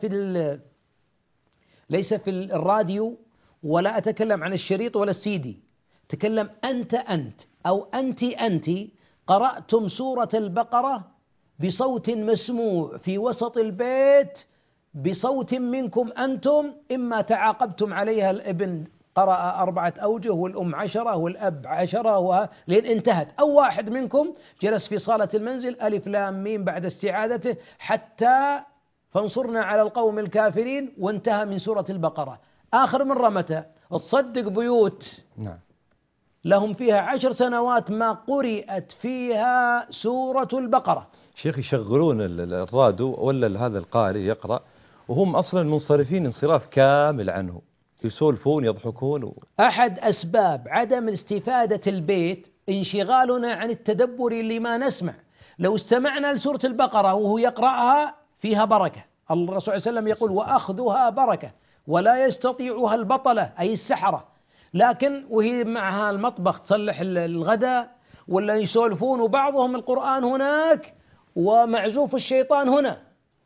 في الراديو، ولا أتكلم عن الشريط ولا السيدي، تكلم أنت أو أنت قرأتم سورة البقرة بصوت مسموع في وسط البيت، بصوت منكم أنتم، إما تعاقبتم عليها، الابن قرأ 4 أوجه والأم 10 والأب 10 لين انتهت، أو واحد منكم جلس في صالة المنزل ألف لام ميم بعد استعادته حتى فانصرنا على القوم الكافرين وانتهى من سورة البقرة. آخر مرة متى؟ تصدق بيوت لهم فيها 10 سنوات ما قرأت فيها سورة البقرة. شيخ، يشغلون الراديو ولا هذا القارئ يقرأ وهم أصلا منصرفين انصراف كامل عنه، يسولفون يضحكون أحد أسباب عدم استفادة البيت انشغالنا عن التدبر لما نسمع. لو استمعنا لسورة البقرة وهو يقرأها فيها بركة. الرسول صلى الله عليه وسلم يقول وأخذها بركة، ولا يستطيعها البطلة أي السحرة، لكن وهي معها المطبخ تصلح الغداء ولا يسولفون، وبعضهم القرآن هناك ومعزوف الشيطان هنا.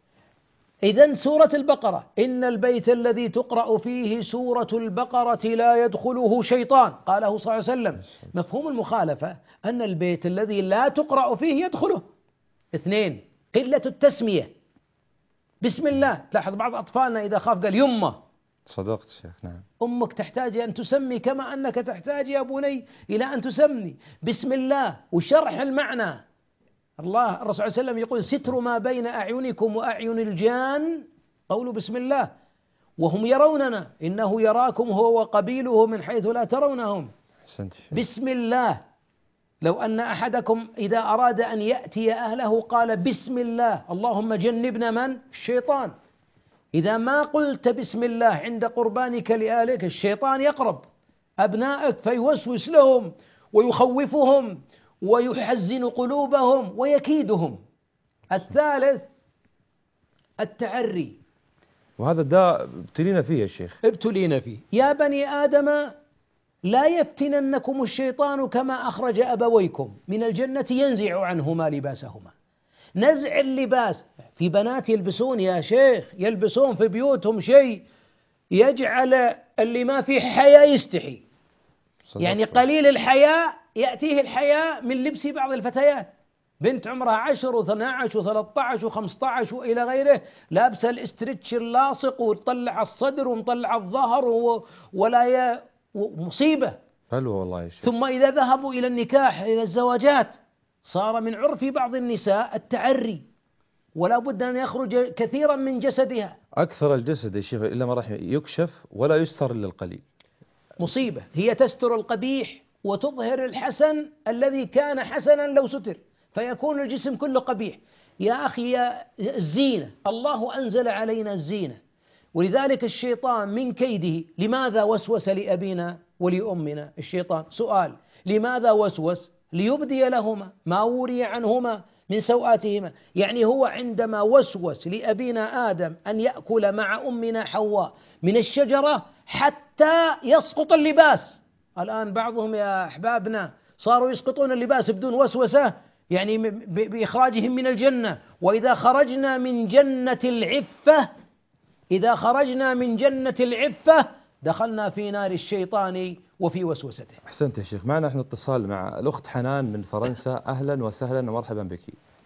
إذن سورة البقرة: إن البيت الذي تقرأ فيه سورة البقرة لا يدخله شيطان، قاله صلى الله عليه وسلم. مفهوم المخالفة أن البيت الذي لا تقرأ فيه يدخله. 2، قلة التسمية. بسم الله، تلاحظ بعض أطفالنا إذا خاف قال يمه. صدقت شيخ، نعم. أمك تحتاج أن تسمي كما أنك تحتاج يا بني إلى أن تسمي بسم الله، وشرح المعنى. الله الرسول صلى الله عليه وسلم يقول: ستر ما بين أعينكم وأعين الجان قولوا بسم الله وهم يروننا إنه يراكم هو وقبيله من حيث لا ترونهم. بسم الله. لو أن أحدكم إذا أراد أن يأتي أهله قال بسم الله اللهم جنبنا من؟ الشيطان. إذا ما قلت بسم الله عند قربانك لآلك الشيطان يقرب أبنائك فيوسوس لهم ويخوفهم ويحزن قلوبهم ويكيدهم. 3، التعري، وهذا الداء ابتلينا فيه يا شيخ. ابتلينا فيه. يا بني آدم لا يفتننكم الشيطان كما أخرج أبويكم من الجنة ينزع عنهما لباسهما. نزع اللباس في بنات يلبسون يا شيخ، يلبسون في بيوتهم شيء يجعل اللي ما في حياء يستحي. يعني قليل الحياء يأتيه الحياء من لبس بعض الفتيات، بنت عمرها 10 و12 و13 و15 وإلى غيره، لابسة الاسترتش اللاصق وتطلع الصدر ومطلع الظهر ولا مصيبة. حلو والله يا شيخ. ثم إذا ذهبوا إلى النكاح إلى الزواجات صار من عرف بعض النساء التعري، ولا بد أن يخرج كثيرا من جسدها. أكثر الجسد يا شيخ إلا ما راح يكشف ولا يستر إلا القليل. مصيبة. هي تستر القبيح وتظهر الحسن الذي كان حسنا لو ستر، فيكون الجسم كله قبيح. يا أخي يا الزينة، الله أنزل علينا الزينة، ولذلك الشيطان من كيده لماذا وسوس لأبينا ولأمنا الشيطان؟ سؤال: لماذا وسوس؟ ليبدي لهما ما وري عنهما من سوآتهما. يعني هو عندما وسوس لأبينا آدم أن يأكل مع أمنا حواء من الشجرة حتى يسقط اللباس. الآن بعضهم يا أحبابنا صاروا يسقطون اللباس بدون وسوسة، يعني بإخراجهم من الجنة. وإذا خرجنا من جنة العفة، إذا خرجنا من جنة العفة دخلنا في نار الشيطان وفي وسوسته. أحسنت يا شيخ. معنا نحن اتصال مع الأخت حنان من فرنسا. أهلا وسهلا ومرحبا بك.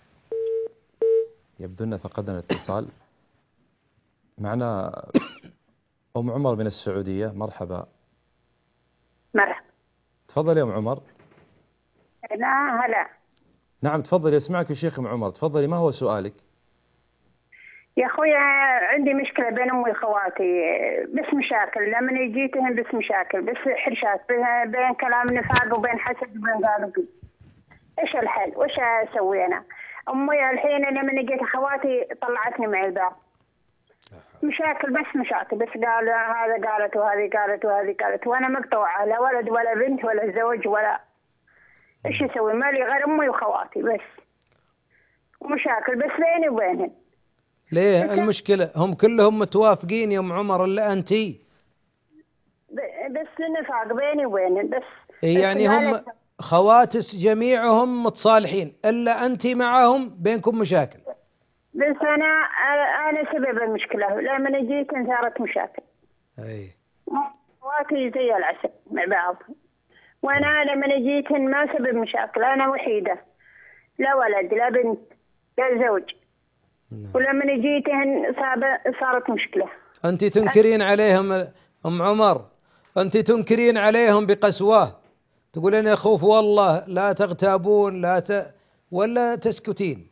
يبدو أن فقدنا الاتصال. معنا أم عمر من السعودية. مرحبا. مرحبا. تفضل يا أم عمر. لا هلا. نعم تفضلي، أسمعك يا شيخ. أم عمر تفضلي، ما هو سؤالك؟ يا أخويا عندي مشكلة بين أمي وخواتي، بس مشاكل لما جيتهم، بس مشاكل، بس حرشات بين كلام نفاق وبين حسد وبين قالوا. إيش الحل؟ وإيش أسوي أنا؟ أمي الحين لما جيت خواتي طلعتني مع الباب. مشاكل بس مشاكل، بس قال هذا قالت وهذه قالت وهذه قالت، وأنا مقطوعة لا ولد ولا بنت ولا زوج ولا. إيش أسوي؟ مالي غير أمي وخواتي بس، ومشاكل بس بيني وبينهن. ليه المشكلة؟ هم كلهم متوافقين يا أم عمر إلا أنتي؟ بس نفاق بيني وبينهن بس. يعني هم خواتس جميعهم متصالحين إلا أنتي معهم بينكم مشاكل. بس أنا سبب المشكلة، لما جيت صارت مشاكل. أي. خواتي زي العسل مع بعض، وأنا لما جيتن ما سبب مشاكل، أنا وحيدة لا ولد لا بنت لا زوج. ولما جيتهن صارت مشكلة. أنت تنكرين عليهم أم عمر، أنت تنكرين عليهم بقسوة، تقولين يا خوف والله لا تغتابون ولا تسكتين؟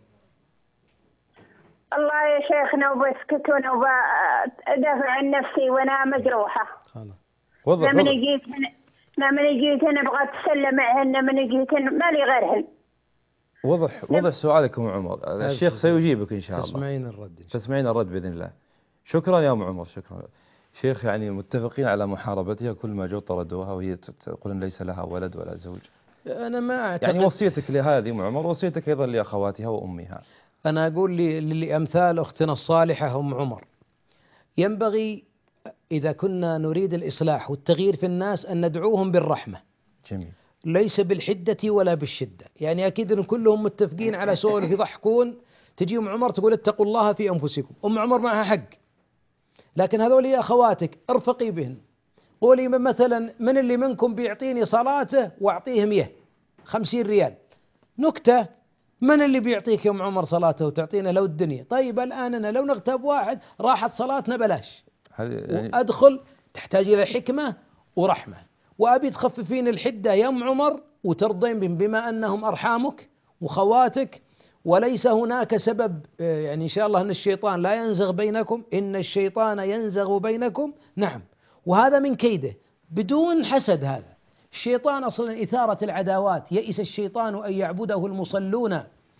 الله يا شيخنا وبسكتون وبدافع عن نفسي وأنا مجروحة. لما جيتهن بغيت أتسلى معهن، لما جيتهن مالي غيرهن. وضح سؤالك أم عمر. الشيخ سيجيبك إن شاء الله. تسمعين الرد بإذن الله. شكرا يا أم عمر، شكرا. شيخ يعني متفقين على محاربتها، كل ما جو طردوها وهي تقول إن ليس لها ولد ولا زوج. أنا ما أعتقد. يعني وصيتك لهذه أم عمر، وصيتك أيضا لأخواتها وأمها. أنا أقول لأمثال أختنا الصالحة أم عمر، ينبغي إذا كنا نريد الإصلاح والتغيير في الناس أن ندعوهم بالرحمة. جميل. ليس بالحدة ولا بالشدة. يعني أكيد أن كلهم متفقين على سؤال يضحكون، تجي أم عمر تقول اتقوا الله في أنفسكم. أم عمر معها حق، لكن هذول أخواتك ارفقي بهن. قولي مثلا من اللي منكم بيعطيني صلاته وأعطيه 50 ريال. نكتة، من اللي بيعطيك يا أم عمر صلاته وتعطينا لو الدنيا؟ طيب الآن أنا لو نغتاب واحد راحت صلاتنا بلاش، يعني وأدخل تحتاج إلى حكمة ورحمة، وأبي تخففين الحدة يا أم عمر وترضين بما أنهم أرحامك وخواتك، وليس هناك سبب يعني إن شاء الله أن الشيطان لا ينزغ بينكم، إن الشيطان ينزغ بينكم. نعم، وهذا من كيده بدون حسد. هذا الشيطان أصلا إثارة العداوات. يئس الشيطان أن يعبده المصلون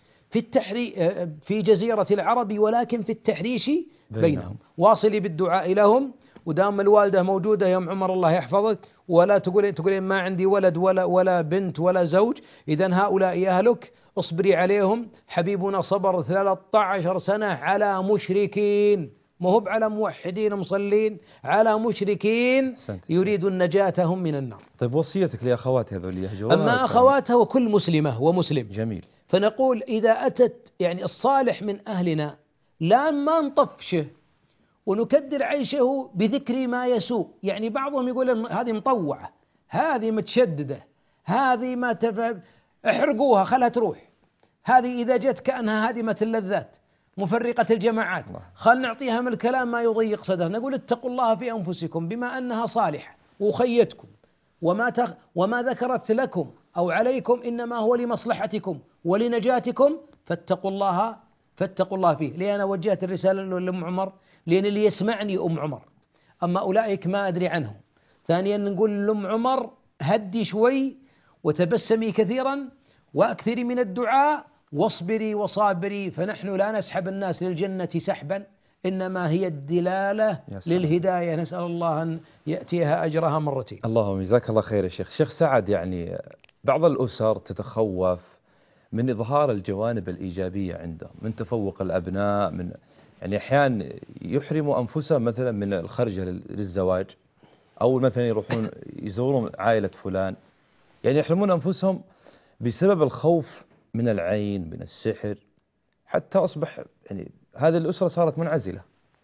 في جزيرة العرب ولكن في التحريش بينهم. واصلي بالدعاء لهم، ودام الوالدة موجودة يا أم عمر الله يحفظك، ولا تقولين ما عندي ولد ولا بنت ولا زوج، إذن هؤلاء أهلك اصبري عليهم. حبيبنا صبر 13 سنة على مشركين، ما هو على موحدين مصلين، على مشركين يريد النجاة هم من النار. طيب وصيتك لأخوات هذول يهجرون؟ أما أخواتها وكل مسلمة ومسلم. جميل. فنقول إذا أتت يعني الصالح من أهلنا لا ما نطفشه ونكدر عيشه بذكر ما يسوء. يعني بعضهم يقول هذه مطوعة، هذه متشددة، هذه ما احرقوها خلها تروح، هذه إذا جت كأنها هادمة اللذات مفرقة الجماعات، خل نعطيها من الكلام ما يضيق صدرها. نقول اتقوا الله في أنفسكم بما أنها صالحة وخيتكم، وما ذكرت لكم أو عليكم إنما هو لمصلحتكم ولنجاتكم، فاتقوا الله فيه. ليه أنا وجهت الرسالة لأم عمر؟ لأن اللي يسمعني أم عمر، أما أولئك ما أدري عنهم. ثانيا نقول لأم عمر هدي شوي وتبسمي كثيرا وأكثري من الدعاء واصبري وصابري، فنحن لا نسحب الناس للجنة سحبا، إنما هي الدلالة للهداية. نسأل الله أن يأتيها أجرها مرتين. اللهم جزاك الله خير يا شيخ. شيخ سعد، يعني بعض الأسر تتخوف من إظهار الجوانب الإيجابية عندهم، من تفوق الأبناء، من يعني أحيانا يحرموا أنفسهم مثلا من الخرجة للزواج، أو مثلا يروحون يزورون عائلة فلان، يعني يحرمون أنفسهم بسبب الخوف من العين، من السحر، حتى أصبح يعني هذه الأسرة صارت منعزلة.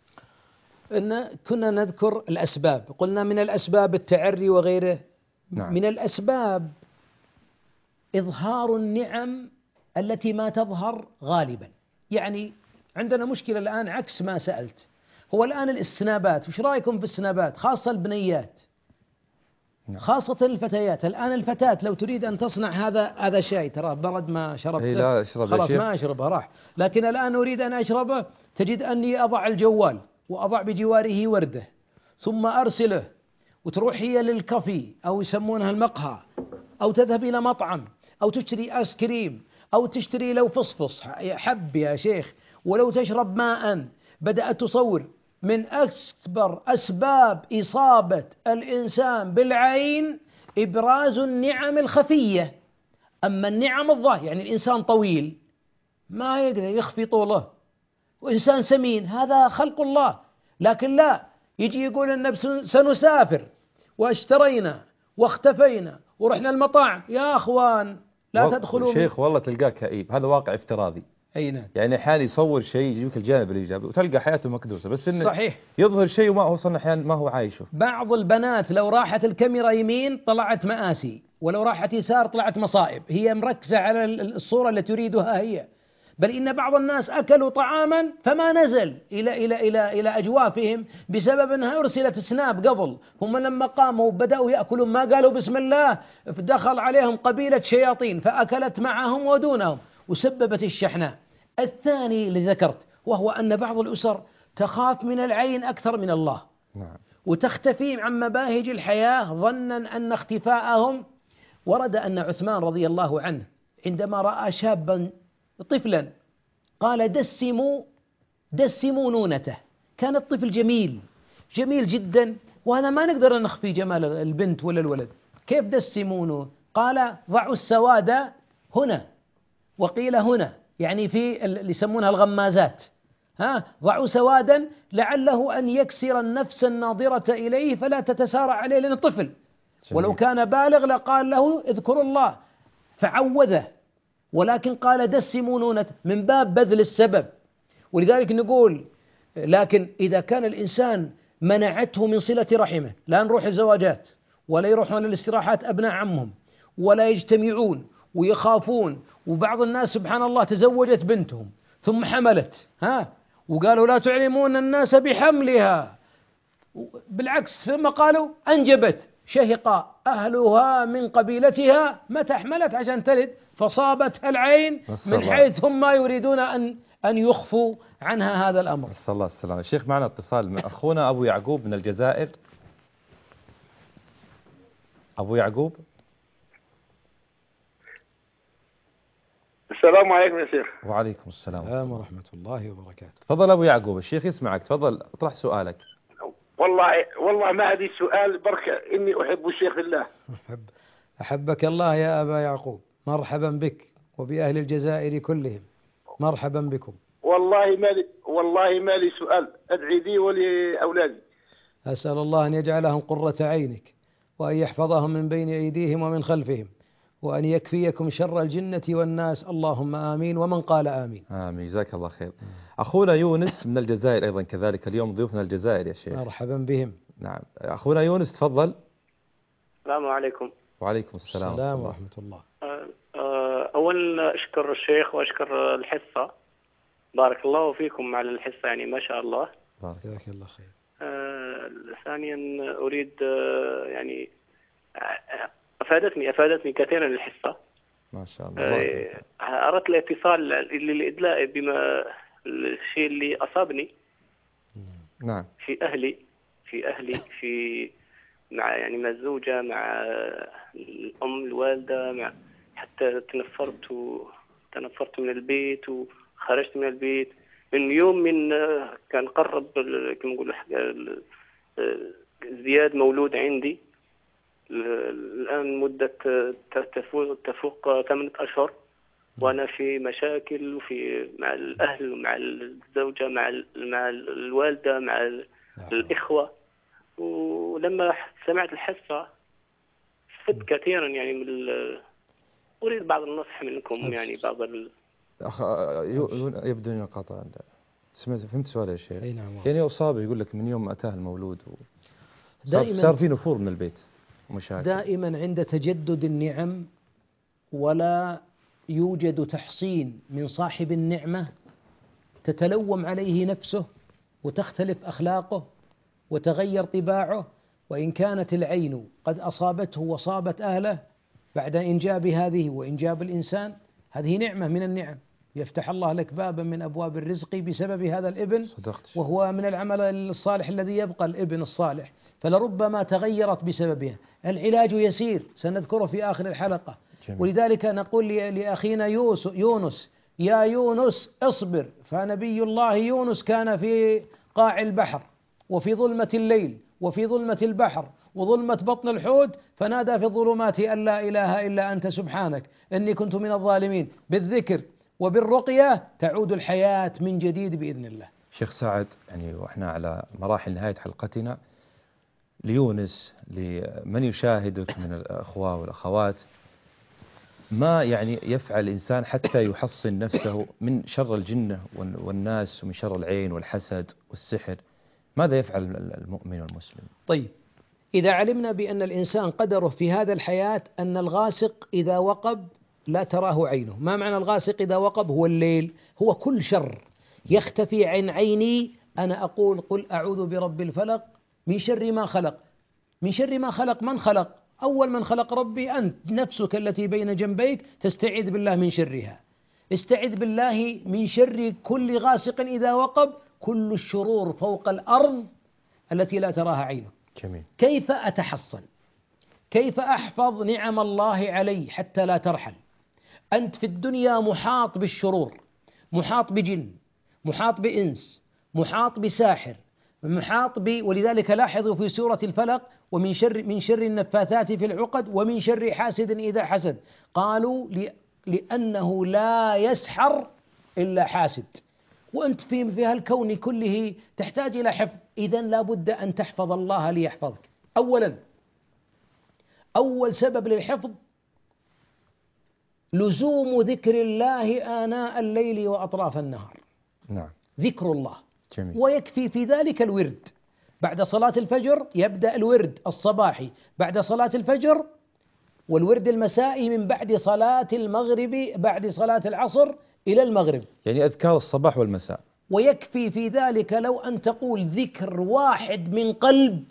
كنا نذكر الأسباب، قلنا من الأسباب التعري وغيره. نعم. من الأسباب إظهار النعم التي ما تظهر غالبا. يعني عندنا مشكلة الآن عكس ما سألت، هو الآن السنابات، وش رأيكم في السنابات؟ خاصة البنيات، خاصة الفتيات. الآن الفتاة لو تريد أن تصنع هذا شاي، ترى برد ما شربته خلاص ما أشربه راح، لكن الآن أريد أن أشربه، تجد أني أضع الجوال وأضع بجواره وردة ثم أرسله، وتروح هي للكافي أو يسمونها المقهى، أو تذهب إلى مطعم، أو تشتري آيس كريم، أو تشتري لو فصفص حب يا شيخ، ولو تشرب ماء. بدأت تصور من أكبر أسباب إصابة الإنسان بالعين إبراز النعم الخفية. أما النعم الظاهرة، يعني الإنسان طويل ما يقدر يخفي طوله، وإنسان سمين هذا خلق الله، لكن لا يجي يقول النبي سنسافر واشترينا واختفينا ورحنا المطاعم. يا أخوان لا تدخلوا. شيخ والله تلقاه كئيب، هذا واقع افتراضي. أي نعم. يعني أحيانا يصور شيء يجيك الجانب الإيجابي وتلقى حياته مكدوسة، بس إنه صحيح يظهر شيء وما هو صنع أحيانا ما هو عايشه. بعض البنات لو راحت الكاميرا يمين طلعت مآسي، ولو راحت يسار طلعت مصائب، هي مركزة على الصورة التي تريدها هي. بل إن بعض الناس أكلوا طعاما فما نزل إلى أجوافهم بسبب أنها أرسلت سناب قبل، هم لما قاموا بدأوا يأكلون ما قالوا بسم الله، دخل عليهم قبيلة شياطين فأكلت معهم ودونهم وسببت الشحناء. الثاني اللي ذكرت، وهو أن بعض الأسر تخاف من العين أكثر من الله. نعم. وتختفي عن مباهج الحياة ظنا أن اختفاءهم. ورد أن عثمان رضي الله عنه عندما رأى شابا طفلا قال دسموا نونته. كان الطفل جميل جدا، وهذا ما نقدر نخفي جمال البنت ولا الولد. كيف دسمونه؟ قال ضعوا السواد هنا، وقيل هنا، يعني في اللي يسمونها الغمازات، ضعوا سوادا لعله أن يكسر النفس الناظرة إليه فلا تتسارع عليه لأنه طفل. ولو كان بالغ لقال له اذكر الله فعوذه، ولكن قال دسموا نونة من باب بذل السبب. ولذلك نقول لكن إذا كان الإنسان منعته من صلة رحمه، لا نروح الزواجات ولا يروحون للاستراحات أبناء عمهم ولا يجتمعون ويخافون، وبعض الناس سبحان الله تزوجت بنتهم ثم حملت وقالوا لا تعلمون الناس بحملها، بالعكس ثم قالوا أنجبت، شهق أهلها من قبيلتها متى حملت عشان تلد فصابتها العين من حيث هم ما يريدون أن يخفوا عنها هذا الأمر. صلى الله عليه وسلم. الشيخ معنا اتصال من أخونا أبو يعقوب من الجزائر. أبو يعقوب. السلام عليكم يا شيخ. وعليكم السلام ورحمة الله وبركاته. تفضل أبو يعقوب، الشيخ يسمعك، تفضل اطرح سؤالك. والله ما هذه السؤال بركة إني أحب الشيخ الله. أحبك الله يا أبا يعقوب، مرحبا بك وبأهل الجزائر كلهم، مرحبا بكم. والله ما لي سؤال، أدعي لي ولأولادي. أسأل الله أن يجعلهم قرة عينك وأن يحفظهم من بين أيديهم ومن خلفهم وأن يكفيكم شر الجنة والناس، اللهم آمين، ومن قال آمين. آمين، جزاك الله خير. أخونا يونس من الجزائر أيضا كذلك، اليوم ضيوفنا الجزائر يا شيخ. مرحبا بهم. نعم أخونا يونس تفضل. السلام عليكم. وعليكم السلام ورحمة الله. أولا أشكر الشيخ وأشكر الحصة، بارك الله فيكم على الحصة، يعني ما شاء الله. جزاك الله خير. ثانيا أريد يعني أفادتني كثيرا الحصة ما شاء الله. أردت الاتصال للإدلاء بما الشيء اللي أصابني. نعم. في أهلي مع مع الزوجة، مع الأم الوالدة، حتى تنفرت من البيت وخرجت من البيت من يوم كان قرب كما نقول زياد مولود عندي، الآن مدة تفوق 8 أشهر، وأنا في مشاكل مع الأهل ومع الزوجة مع الوالدة مع الإخوة. ولما سمعت الحصة استفدت كثيرا، أريد بعض النصح منكم، بعض يبدو أن قطع. فهمت سؤال يا شيخ؟ نعم. أصاب يقول لك من يوم أتاه المولود دائما صار في نفور من البيت ومشاكل. دائما عند تجدد النعم ولا يوجد تحصين من صاحب النعمة تتلوم عليه نفسه وتختلف أخلاقه وتغير طباعه، وإن كانت العين قد أصابته وصابت أهله بعد إنجاب هذه وإنجاب الإنسان، هذه نعمة من النعم، يفتح الله لك بابا من أبواب الرزق بسبب هذا الابن، وهو من العمل الصالح الذي يبقى الابن الصالح، فلربما تغيرت بسببها. العلاج يسير سنذكره في آخر الحلقة. جميل. ولذلك نقول لأخينا يونس يا يونس اصبر، فنبي الله يونس كان في قاع البحر وفي ظلمة الليل وفي ظلمة البحر وظلمة بطن الحوت، فنادى في الظلمات أن لا إله إلا أنت سبحانك إني كنت من الظالمين. بالذكر وبالرقية تعود الحياة من جديد بإذن الله. شيخ سعد، وإحنا على مراحل نهاية حلقتنا، ليونس لمن يشاهدك من الأخوة والأخوات، ما يفعل الإنسان حتى يحصن نفسه من شر الجنة والناس ومن شر العين والحسد والسحر؟ ماذا يفعل المؤمن والمسلم؟ طيب، إذا علمنا بأن الإنسان قدره في هذا الحياة أن الغاسق إذا وقب لا تراه عينه. ما معنى الغاسق إذا وقب؟ هو الليل، هو كل شر يختفي عن عيني. أنا أقول قل أعوذ برب الفلق من شر ما خلق. من شر ما خلق من خلق؟ أول من خلق ربي أنت، نفسك التي بين جنبيك تستعيذ بالله من شرها. استعذ بالله من شر كل غاسق إذا وقب، كل الشرور فوق الأرض التي لا تراها عينه. جميل. كيف أتحصن؟ كيف أحفظ نعم الله علي حتى لا ترحل؟ أنت في الدنيا محاط بالشرور، محاط بجن، محاط بإنس، محاط بساحر، ولذلك لاحظوا في سورة الفلق ومن شر النفاثات في العقد ومن شر حاسد إذا حسد. قالوا لأنه لا يسحر إلا حاسد، وأنت في هالكون كله تحتاج إلى حفظ، إذن لا بد أن تحفظ الله ليحفظك. أولا، أول سبب للحفظ لزوم ذكر الله آناء الليل وأطراف النهار. نعم. ذكر الله. جميل. ويكفي في ذلك الورد. بعد صلاة الفجر يبدأ الورد الصباحي بعد صلاة الفجر، والورد المسائي من بعد صلاة المغرب، بعد صلاة العصر إلى المغرب، يعني أذكار الصباح والمساء. ويكفي في ذلك لو أن تقول ذكر واحد من قلب.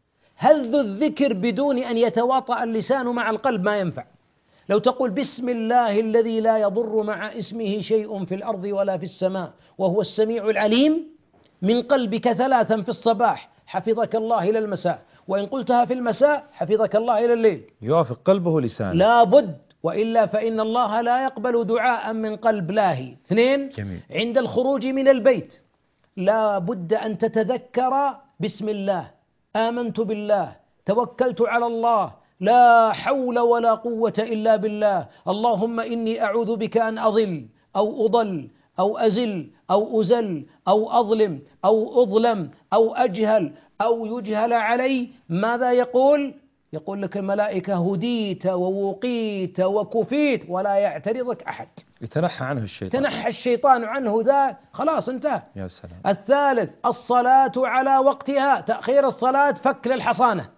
هل ذو الذكر بدون أن يتواطأ اللسان مع القلب ما ينفع. لو تقول بسم الله الذي لا يضر مع اسمه شيء في الأرض ولا في السماء وهو السميع العليم من قلبك 3 في الصباح حفظك الله إلى المساء، وإن قلتها في المساء حفظك الله إلى الليل. يوافق قلبه لسانه. لا بد، وإلا فإن الله لا يقبل دعاء من قلب لاهي. 2. جميل. عند الخروج من البيت لا بد أن تتذكر بسم الله، آمنت بالله، توكلت على الله، لا حول ولا قوة إلا بالله، اللهم إني أعوذ بك أن أضل أو أضل أو أزل أو أزل أو أظلم أو أظلم أو أجهل أو يجهل علي. ماذا يقول؟ يقول لك الملائكة هديت ووقيت وكفيت ولا يعترضك أحد. يتنحى عنه الشيطان. تنحى الشيطان عنه، ذا خلاص انتهى. يا سلام. 3. الصلاة على وقتها، تأخير الصلاة فك للحصانة.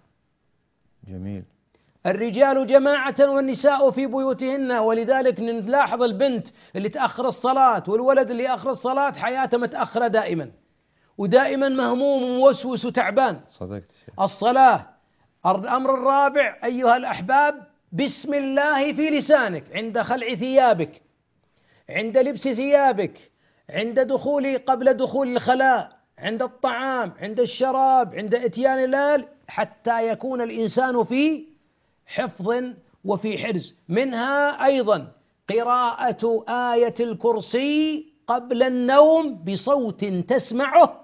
جميل. الرجال جماعة والنساء في بيوتهن، ولذلك نلاحظ البنت اللي تأخر الصلاة والولد اللي يأخر الصلاة حياته متأخرة دائما، ودائما مهموم وموسوس وتعبان. صدقت. الصلاة. الأمر الرابع أيها الأحباب، بسم الله في لسانك عند خلع ثيابك، عند لبس ثيابك، عند قبل دخول الخلاء، عند الطعام، عند الشراب، عند إتيان الليل، حتى يكون الإنسان في حفظ وفي حرز. منها أيضا قراءة آية الكرسي قبل النوم بصوت تسمعه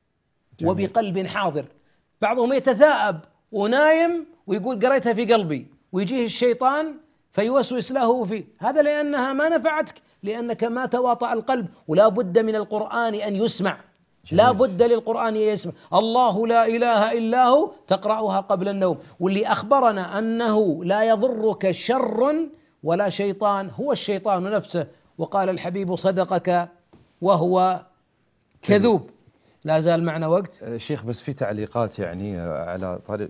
وبقلب حاضر. بعضهم يتثاءب ونايم ويقول قريتها في قلبي، ويجيه الشيطان فيوسوس له فيه. هذا لأنها ما نفعتك، لأنك ما تواطأ القلب. ولا بد من القرآن أن يسمع. لا بد للقرآن أن يسمع. الله لا إله إلا هو تقرأها قبل النوم. واللي أخبرنا أنه لا يضرك شر ولا شيطان هو الشيطان نفسه، وقال الحبيب صدقك وهو كذوب. لا زال معنا وقت شيخ، بس في تعليقات يعني على طريق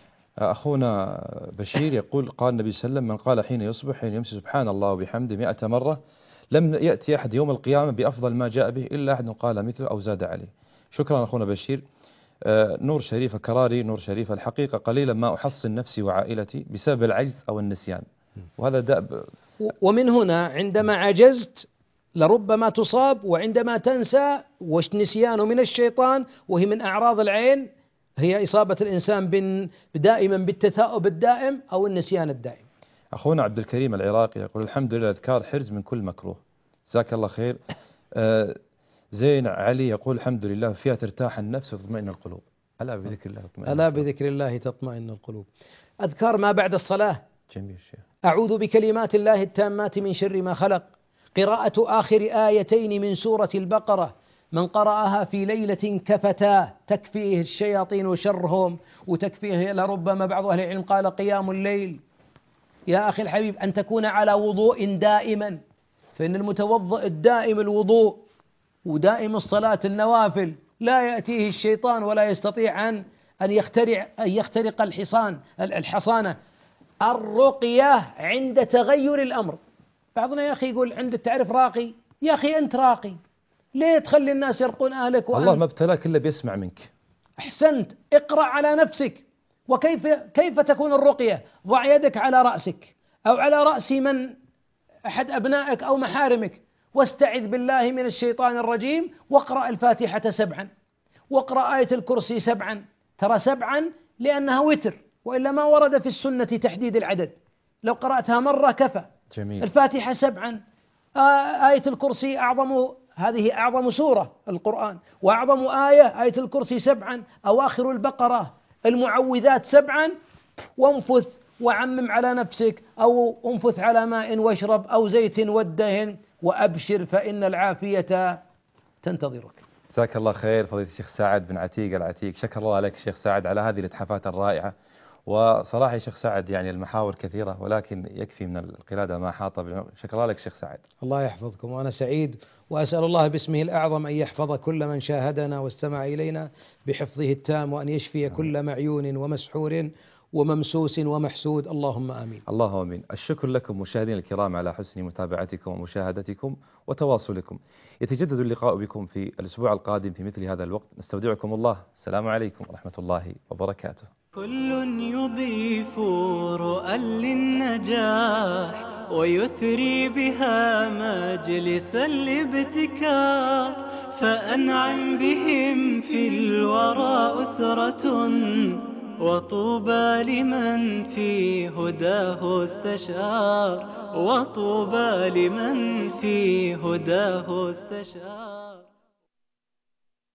أخونا بشير يقول قال النبي صلى الله عليه وسلم من قال حين يصبح حين يمسي سبحان الله وبحمده 100 مرة لم يأتي أحد يوم القيامة بأفضل ما جاء به إلا أحد قال مثله أو زاد عليه. شكرا أخونا بشير. نور شريف كراري. نور شريف الحقيقة قليلا ما أحصن نفسي وعائلتي بسبب العجز أو النسيان، وهذا دأب. ومن هنا عندما عجزت لربما تصاب، وعندما تنسى والنسيان من الشيطان، وهي من أعراض العين، هي إصابة الإنسان دائما بالتثاؤب الدائم أو النسيان الدائم. أخونا عبد الكريم العراقي يقول الحمد لله أذكار حرز من كل مكروه. جزاك الله خير. زين علي يقول الحمد لله فيها ترتاح النفس وتطمئن القلوب. ألا بذكر الله تطمئن ألا بذكر الله تطمئن القلوب. أذكار ما بعد الصلاة. جميل شيخ. أعوذ بكلمات الله التامات من شر ما خلق. قراءة آخر آيتين من سورة البقرة، من قرأها في ليلة كفتا تكفيه الشياطين وشرهم، وتكفيه لربما بعض أهل العلم قال قيام الليل. يا أخي الحبيب أن تكون على وضوء دائما، فإن المتوضئ الدائم الوضوء ودائم الصلاة النوافل لا يأتيه الشيطان ولا يستطيع أن يخترق الحصانة. الرقية عند تغير الأمر. بعضنا يا أخي يقول عند تعرف راقي، يا أخي أنت راقي ليه تخلي الناس يرقون أهلك الله ما ابتلاك إلا بيسمع منك. أحسنت، اقرأ على نفسك. وكيف تكون الرقية؟ ضع يدك على رأسك أو على رأس من أحد أبنائك أو محارمك، واستعذ بالله من الشيطان الرجيم، واقرأ الفاتحة 7، واقرأ آية الكرسي 7. ترى 7 لأنها وتر، وإلا ما ورد في السنة تحديد العدد، لو قرأتها مرة كفى. جميل. الفاتحة 7، آية الكرسي هذه أعظم سورة القرآن، وأعظم آية الكرسي 7، أواخر البقرة، المعوذات 7. وانفث وعمم على نفسك، أو انفث على ماء واشرب، أو زيت والدهن، وأبشر فإن العافية تنتظرك. جزاك الله خير فضيلة الشيخ سعد بن عتيق العتيق. شكر الله لك شيخ سعد على هذه الإتحافات الرائعة. وصراحة يا شيخ سعد يعني المحاور كثيرة ولكن يكفي من القلادة ما حاط. شكر الله لك شيخ سعد. الله يحفظكم وأنا سعيد، وأسأل الله باسمه الأعظم أن يحفظ كل من شاهدنا واستمع إلينا بحفظه التام، وأن يشفي كل معيون ومسحور وممسوس ومحسود، اللهم آمين. اللهم آمين. الشكر لكم مشاهدينا الكرام على حسن متابعتكم ومشاهدتكم وتواصلكم. يتجدد اللقاء بكم في الأسبوع القادم في مثل هذا الوقت. نستودعكم الله. السلام عليكم ورحمة الله وبركاته. كل يضيف رؤى للنجاح ويثري بها مجلس الابتكار، فأنعم بهم في الورى أسرة وطوبى لمن في هداه استشار، وطوبى لمن في هداه استشار.